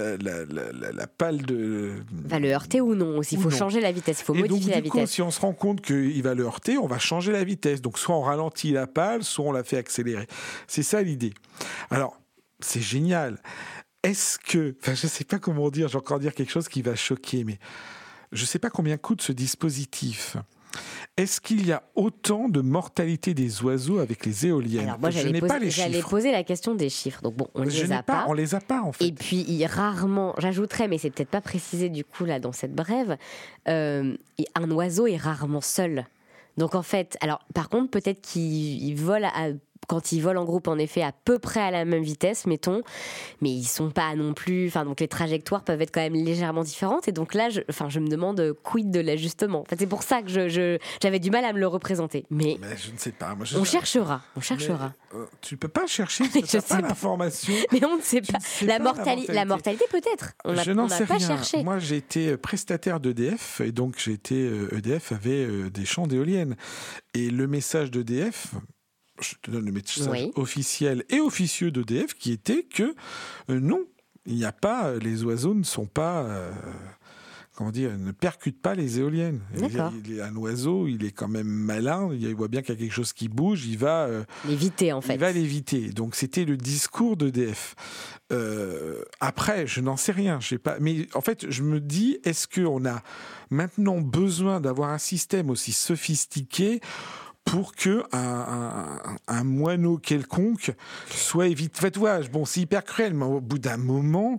pale va le heurter ou non. Il faut changer la vitesse, il faut modifier la vitesse. Du coup, si on se rend compte qu'il va le heurter, on va changer la vitesse. Donc, soit on ralentit la pale, soit on la fait accélérer. C'est ça l'idée. Alors, c'est génial. Est-je ne sais pas comment dire, je vais encore dire quelque chose qui va choquer, mais je ne sais pas combien coûte ce dispositif. Est-ce qu'il y a autant de mortalité des oiseaux avec les éoliennes? Alors moi, j'allais poser la question des chiffres. Donc bon, on les a pas. On les a pas en fait. Et puis rarement, j'ajouterais, mais c'est peut-être pas précisé du coup là dans cette brève, un oiseau est rarement seul. Donc en fait, alors par contre peut-être qu'il vole quand ils volent en groupe, en effet, à peu près à la même vitesse, mettons, mais ils sont pas non plus. Enfin, donc les trajectoires peuvent être quand même légèrement différentes. Et donc là, je me demande quid de l'ajustement. En fait, c'est pour ça que j'avais du mal à me le représenter. Mais je ne sais pas. Moi, on cherchera. Tu peux pas chercher. Tu n'as pas l'information. Mais on ne sait pas. La mortalité peut-être. Je n'en sais pas rien. Cherché. Moi, j'ai été prestataire d'EDF et donc EDF avait des champs d'éoliennes. Et le message d'EDF, je te donne le message officiel et officieux d'EDF, qui était que non, il n'y a pas, les oiseaux ne sont pas, ne percutent pas les éoliennes. Un oiseau, il est quand même malin, il voit bien qu'il y a quelque chose qui bouge, il va l'éviter en fait. Il va l'éviter. Donc c'était le discours d'EDF. Après, je n'en sais rien, je sais pas. Mais en fait, je me dis, est-ce qu'on a maintenant besoin d'avoir un système aussi sophistiqué pour que un moineau quelconque soit évité. En fait, c'est hyper cruel, mais au bout d'un moment,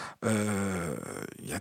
il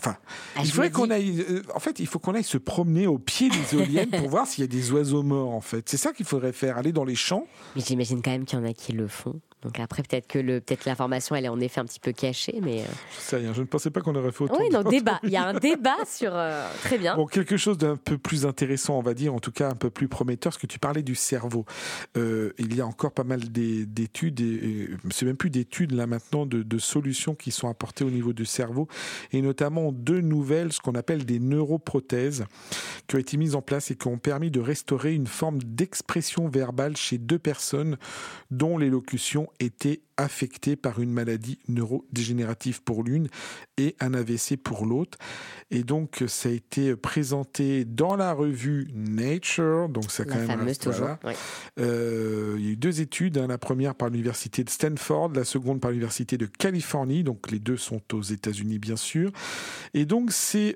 faut qu'on aille se promener au pied des éoliennes pour voir s'il y a des oiseaux morts. En fait, c'est ça qu'il faudrait faire, aller dans les champs. Mais j'imagine quand même qu'il y en a qui le font. Donc après, peut-être l'information, elle est en effet un petit peu cachée, mais... Je sais rien, je ne pensais pas qu'on aurait fait autant. Oui, donc débat. Il y a un débat sur... Très bien. Bon, quelque chose d'un peu plus intéressant, on va dire, en tout cas un peu plus prometteur, parce que tu parlais du cerveau. Il y a encore pas mal d'études, et c'est même plus d'études là maintenant, de solutions qui sont apportées au niveau du cerveau, et notamment 2 nouvelles, ce qu'on appelle des neuroprothèses, qui ont été mises en place et qui ont permis de restaurer une forme d'expression verbale chez 2 personnes dont l'élocution était affectée par une maladie neurodégénérative pour l'une et un AVC pour l'autre. Et donc, ça a été présenté dans la revue Nature. Donc, ça quand même fameuse toujours. Oui. Il y a eu 2 études. La première par l'université de Stanford, la seconde par l'université de Californie. Donc, les 2 sont aux États-Unis, bien sûr. Et donc, ces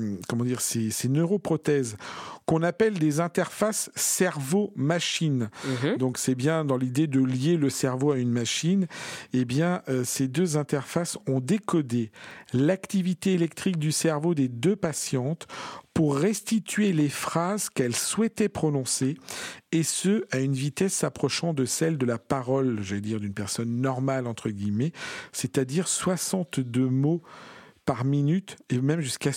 neuroprothèses qu'on appelle des interfaces cerveau-machine. Donc, c'est bien dans l'idée de lier le cerveau à une machine. Eh bien, ces 2 interfaces ont décodé l'activité électrique du cerveau des 2 patientes pour restituer les phrases qu'elles souhaitaient prononcer, et ce, à une vitesse s'approchant de celle de la parole, j'allais dire d'une personne normale, entre guillemets, c'est-à-dire 62 mots par minute, et même jusqu'à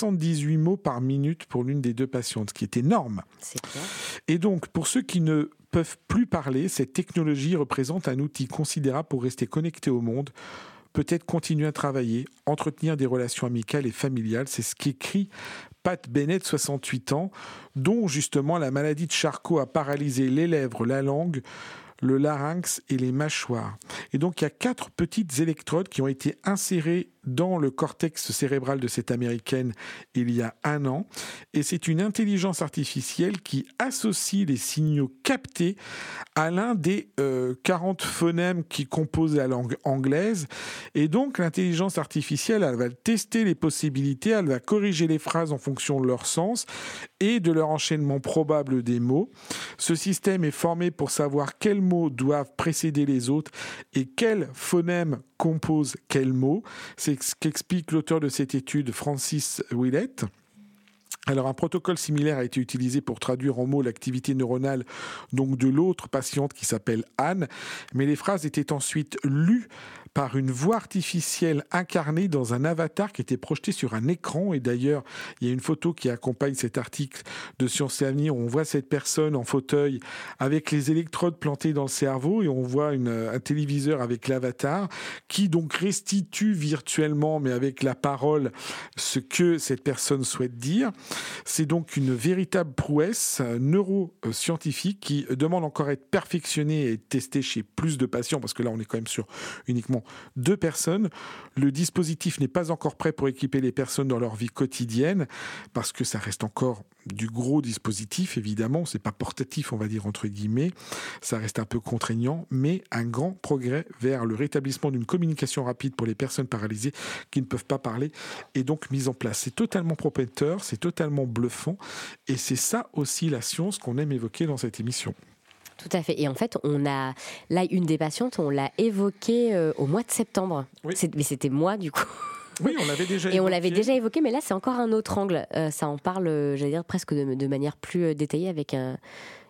78 mots par minute pour l'une des 2 patientes, ce qui est énorme. C'est clair. Et donc, pour ceux qui ne peuvent plus parler, cette technologie représente un outil considérable pour rester connecté au monde, peut-être continuer à travailler, entretenir des relations amicales et familiales. C'est ce qu'écrit Pat Bennett, 68 ans, dont justement la maladie de Charcot a paralysé les lèvres, la langue, le larynx et les mâchoires. Et donc, il y a 4 petites électrodes qui ont été insérées dans le cortex cérébral de cette Américaine il y a 1 an. Et c'est une intelligence artificielle qui associe les signaux captés à l'un des 40 phonèmes qui composent la langue anglaise. Et donc, l'intelligence artificielle, elle va tester les possibilités, elle va corriger les phrases en fonction de leur sens et de leur enchaînement probable des mots. Ce système est formé pour savoir quels mots doivent précéder les autres et quels phonèmes composent quels mots. C'est ce qu'explique l'auteur de cette étude, Francis Willett. Alors, un protocole similaire a été utilisé pour traduire en mots l'activité neuronale donc de l'autre patiente qui s'appelle Anne, mais les phrases étaient ensuite lues par une voix artificielle incarnée dans un avatar qui était projeté sur un écran. Et d'ailleurs, il y a une photo qui accompagne cet article de Science et Avenir où on voit cette personne en fauteuil avec les électrodes plantées dans le cerveau et on voit un téléviseur avec l'avatar qui donc restitue virtuellement, mais avec la parole, ce que cette personne souhaite dire. C'est donc une véritable prouesse neuroscientifique qui demande encore à être perfectionnée et testée chez plus de patients, parce que là, on est quand même sur uniquement 2 personnes. Le dispositif n'est pas encore prêt pour équiper les personnes dans leur vie quotidienne, parce que ça reste encore du gros dispositif, évidemment. C'est pas portatif, on va dire, entre guillemets. Ça reste un peu contraignant, mais un grand progrès vers le rétablissement d'une communication rapide pour les personnes paralysées qui ne peuvent pas parler est donc mise en place. C'est totalement prometteur, c'est totalement bluffant, et c'est ça aussi la science qu'on aime évoquer dans cette émission. Tout à fait. Et en fait, on a là une des patientes, on l'a évoquée au mois de septembre. Oui. Mais c'était moi, du coup. Oui, on l'avait déjà évoqué. Et on l'avait déjà évoqué, mais là, c'est encore un autre angle. Ça en parle, j'allais dire, presque de manière plus détaillée avec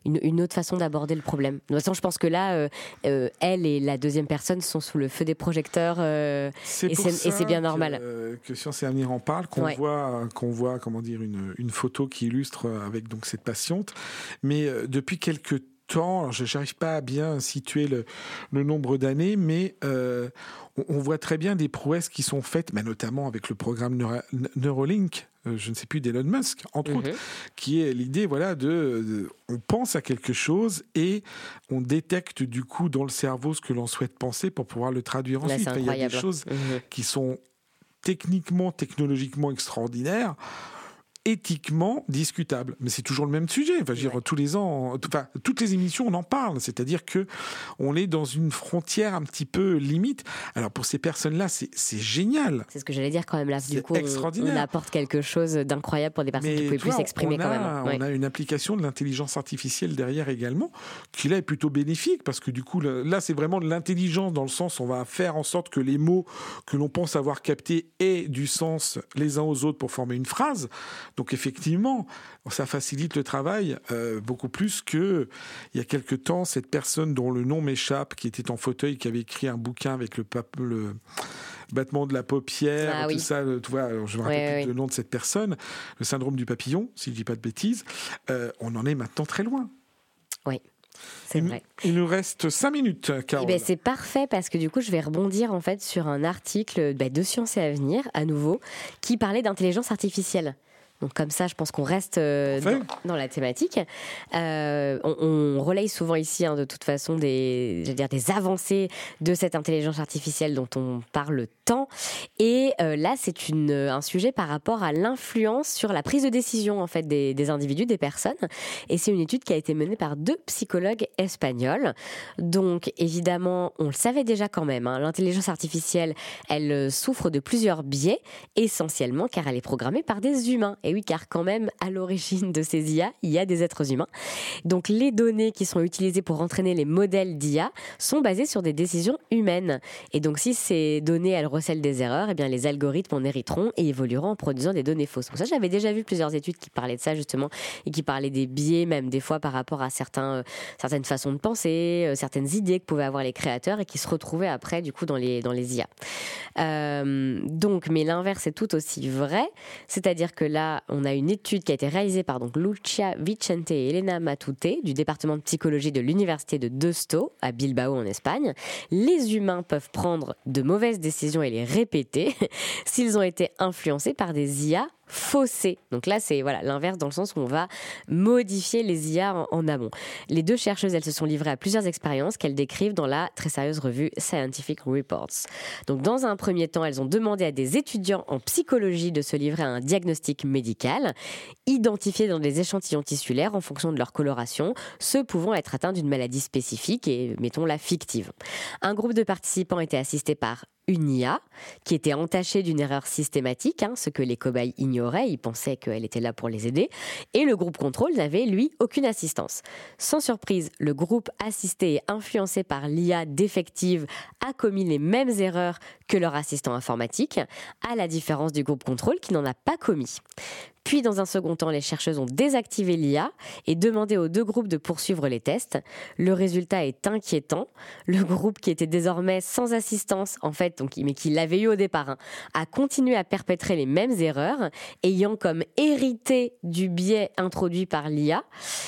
une autre façon d'aborder le problème. De toute façon, je pense que là, elle et la deuxième personne sont sous le feu des projecteurs et c'est bien normal. Que Science et Avenir en parle, qu'on voit comment dire, une photo qui illustre avec donc cette patiente. Mais depuis quelques temps, je n'arrive pas à bien situer le nombre d'années, mais on voit très bien des prouesses qui sont faites, notamment avec le programme Neuralink, je ne sais plus, d'Elon Musk, entre autres, qui est l'idée, on pense à quelque chose et on détecte du coup dans le cerveau ce que l'on souhaite penser pour pouvoir le traduire ensuite. Là, il y a des choses qui sont technologiquement extraordinaires, éthiquement discutable, mais c'est toujours le même sujet. Tous les ans, toutes les émissions, on en parle. C'est-à-dire que on est dans une frontière un petit peu limite. Alors pour ces personnes-là, c'est génial. C'est ce que j'allais dire quand même là. Du coup, extraordinaire. On apporte quelque chose d'incroyable pour des personnes qui ne pouvaient plus s'exprimer quand même. On a une application de l'intelligence artificielle derrière également, qui là est plutôt bénéfique parce que du coup là c'est vraiment de l'intelligence dans le sens on va faire en sorte que les mots que l'on pense avoir captés aient du sens les uns aux autres pour former une phrase. Donc effectivement, ça facilite le travail beaucoup plus que il y a quelque temps, cette personne dont le nom m'échappe, qui était en fauteuil, qui avait écrit un bouquin avec le battement de la paupière, tout ça. Tu vois, je me rappelle plus le nom de cette personne, le syndrome du papillon, si je dis pas de bêtises. On en est maintenant très loin. Oui. C'est vrai. Il nous reste 5 minutes, Carole. C'est parfait parce que du coup, je vais rebondir en fait sur un article de Science et Avenir, à nouveau, qui parlait d'intelligence artificielle. Donc comme ça, je pense qu'on reste dans la thématique. On relaye souvent ici, de toute façon, des avancées de cette intelligence artificielle dont on parle tant. Et là, c'est un sujet par rapport à l'influence sur la prise de décision en fait des individus, des personnes. Et c'est une étude qui a été menée par 2 psychologues espagnols. Donc évidemment, on le savait déjà quand même. L'intelligence artificielle, elle souffre de plusieurs biais, essentiellement car elle est programmée par des humains. Et oui, car quand même, à l'origine de ces IA, il y a des êtres humains. Donc les données qui sont utilisées pour entraîner les modèles d'IA sont basées sur des décisions humaines. Et donc si ces données, elles recèlent des erreurs, eh bien les algorithmes en hériteront et évolueront en produisant des données fausses. Donc ça, j'avais déjà vu plusieurs études qui parlaient de ça justement, et qui parlaient des biais, même des fois par rapport à certaines façons de penser, certaines idées que pouvaient avoir les créateurs et qui se retrouvaient après du coup dans les IA. Mais l'inverse est tout aussi vrai, c'est-à-dire que là, on a une étude qui a été réalisée par Lucia Vicente et Elena Matute du département de psychologie de l'université de Deusto à Bilbao en Espagne. Les humains peuvent prendre de mauvaises décisions et les répéter s'ils ont été influencés par des IA faussées. Donc là, c'est l'inverse dans le sens où on va modifier les IA en amont. Les 2 chercheuses, elles se sont livrées à plusieurs expériences qu'elles décrivent dans la très sérieuse revue Scientific Reports. Donc dans un premier temps, elles ont demandé à des étudiants en psychologie de se livrer à un diagnostic médical, identifié dans des échantillons tissulaires en fonction de leur coloration, ceux pouvant être atteints d'une maladie spécifique et, mettons-la, fictive. Un groupe de participants était assisté par une IA qui était entachée d'une erreur systématique, ce que les cobayes ignoraient, ils pensaient qu'elle était là pour les aider, et le groupe contrôle n'avait, lui, aucune assistance. Sans surprise, le groupe assisté et influencé par l'IA défective a commis les mêmes erreurs que leur assistant informatique, à la différence du groupe contrôle qui n'en a pas commis. Puis, dans un second temps, les chercheuses ont désactivé l'IA et demandé aux 2 groupes de poursuivre les tests. Le résultat est inquiétant. Le groupe qui était désormais sans assistance, en fait, mais qui l'avait eu au départ, a continué à perpétrer les mêmes erreurs, ayant comme hérité du biais introduit par l'IA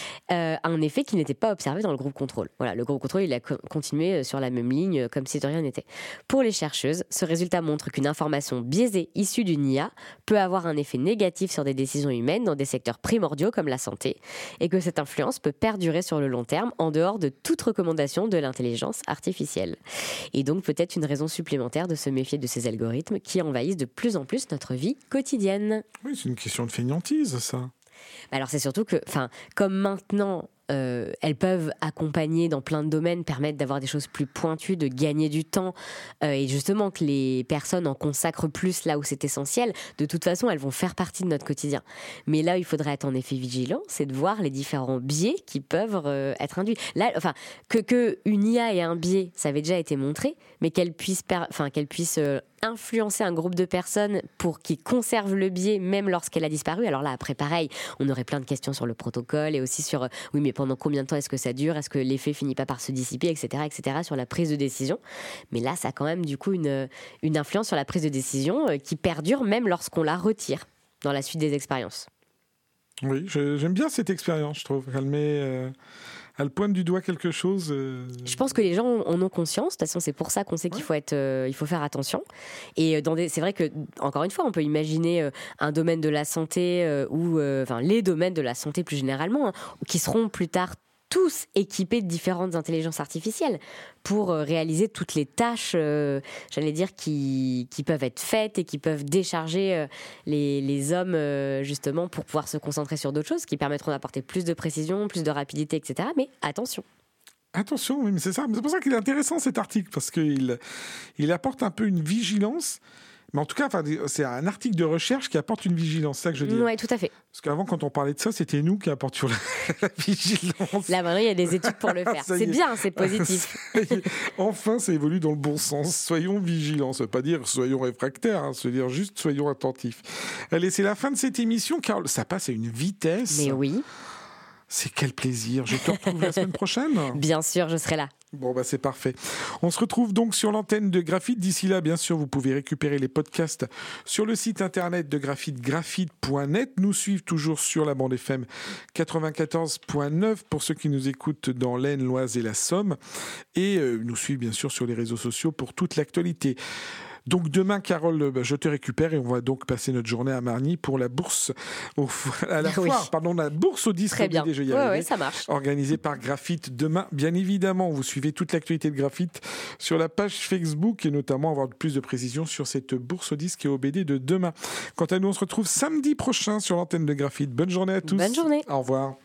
un effet qui n'était pas observé dans le groupe contrôle. Le groupe contrôle, il a continué sur la même ligne, comme si de rien n'était. Pour les chercheuses, ce résultat montre qu'une information biaisée issue d'une IA peut avoir un effet négatif sur des décisions humaines dans des secteurs primordiaux comme la santé, et que cette influence peut perdurer sur le long terme en dehors de toute recommandation de l'intelligence artificielle. Et donc peut-être une raison supplémentaire de se méfier de ces algorithmes qui envahissent de plus en plus notre vie quotidienne. Oui, c'est une question de fainéantise, ça. Alors c'est surtout que, comme maintenant, elles peuvent accompagner dans plein de domaines, permettre d'avoir des choses plus pointues, de gagner du temps, et justement que les personnes en consacrent plus là où c'est essentiel. De toute façon, elles vont faire partie de notre quotidien. Mais là, il faudrait être en effet vigilant, c'est de voir les différents biais qui peuvent être induits. Là, que une IA ait un biais, ça avait déjà été montré, mais qu'elle puisse influencer un groupe de personnes pour qu'ils conservent le biais même lorsqu'elle a disparu. Alors là, après, pareil, on aurait plein de questions sur le protocole et aussi sur, oui, mais pendant combien de temps est-ce que ça dure? Est-ce que l'effet finit pas par se dissiper, etc., sur la prise de décision. Mais là, ça a quand même du coup une influence sur la prise de décision qui perdure même lorsqu'on la retire dans la suite des expériences. Oui, j'aime bien cette expérience, je trouve. Elle pointe du doigt quelque chose. Je pense que les gens en ont conscience. De toute façon, c'est pour ça qu'on sait qu'il faut il faut faire attention. Et c'est vrai que, encore une fois, on peut imaginer un domaine de la santé ou les domaines de la santé plus généralement, qui seront plus tard tous équipés de différentes intelligences artificielles pour réaliser toutes les tâches, j'allais dire, qui peuvent être faites et qui peuvent décharger les hommes, justement, pour pouvoir se concentrer sur d'autres choses qui permettront d'apporter plus de précision, plus de rapidité, etc. Mais attention. Attention, oui, mais c'est ça. C'est pour ça qu'il est intéressant cet article, parce qu'il apporte un peu une vigilance. Mais en tout cas, c'est un article de recherche qui apporte une vigilance, c'est ça que je dis. Oui, tout à fait. Parce qu'avant, quand on parlait de ça, c'était nous qui apportions la vigilance. Là, maintenant, il y a des études pour le faire. C'est bien, c'est positif. Enfin, ça évolue dans le bon sens. Soyons vigilants. Ça ne veut pas dire soyons réfractaires, hein. Ça veut dire juste soyons attentifs. Allez, c'est la fin de cette émission, car ça passe à une vitesse. Mais oui. C'est quel plaisir. Je te retrouve la semaine prochaine. Bien sûr, je serai là. Bon, c'est parfait. On se retrouve donc sur l'antenne de Graphite. D'ici là, bien sûr, vous pouvez récupérer les podcasts sur le site internet de Graphite, graphite.net. Nous suivre toujours sur la bande FM 94.9 pour ceux qui nous écoutent dans l'Aisne, l'Oise et la Somme. Et nous suivre, bien sûr, sur les réseaux sociaux pour toute l'actualité. Donc demain, Carole, je te récupère et on va donc passer notre journée à Margny pour la bourse la bourse au disque. Très bien. Oui, ça marche. Organisée par Graphite demain. Bien évidemment, vous suivez toute l'actualité de Graphite sur la page Facebook et notamment avoir plus de précisions sur cette bourse au disque et au BD de demain. Quant à nous, on se retrouve samedi prochain sur l'antenne de Graphite. Bonne journée à tous. Bonne journée. Au revoir.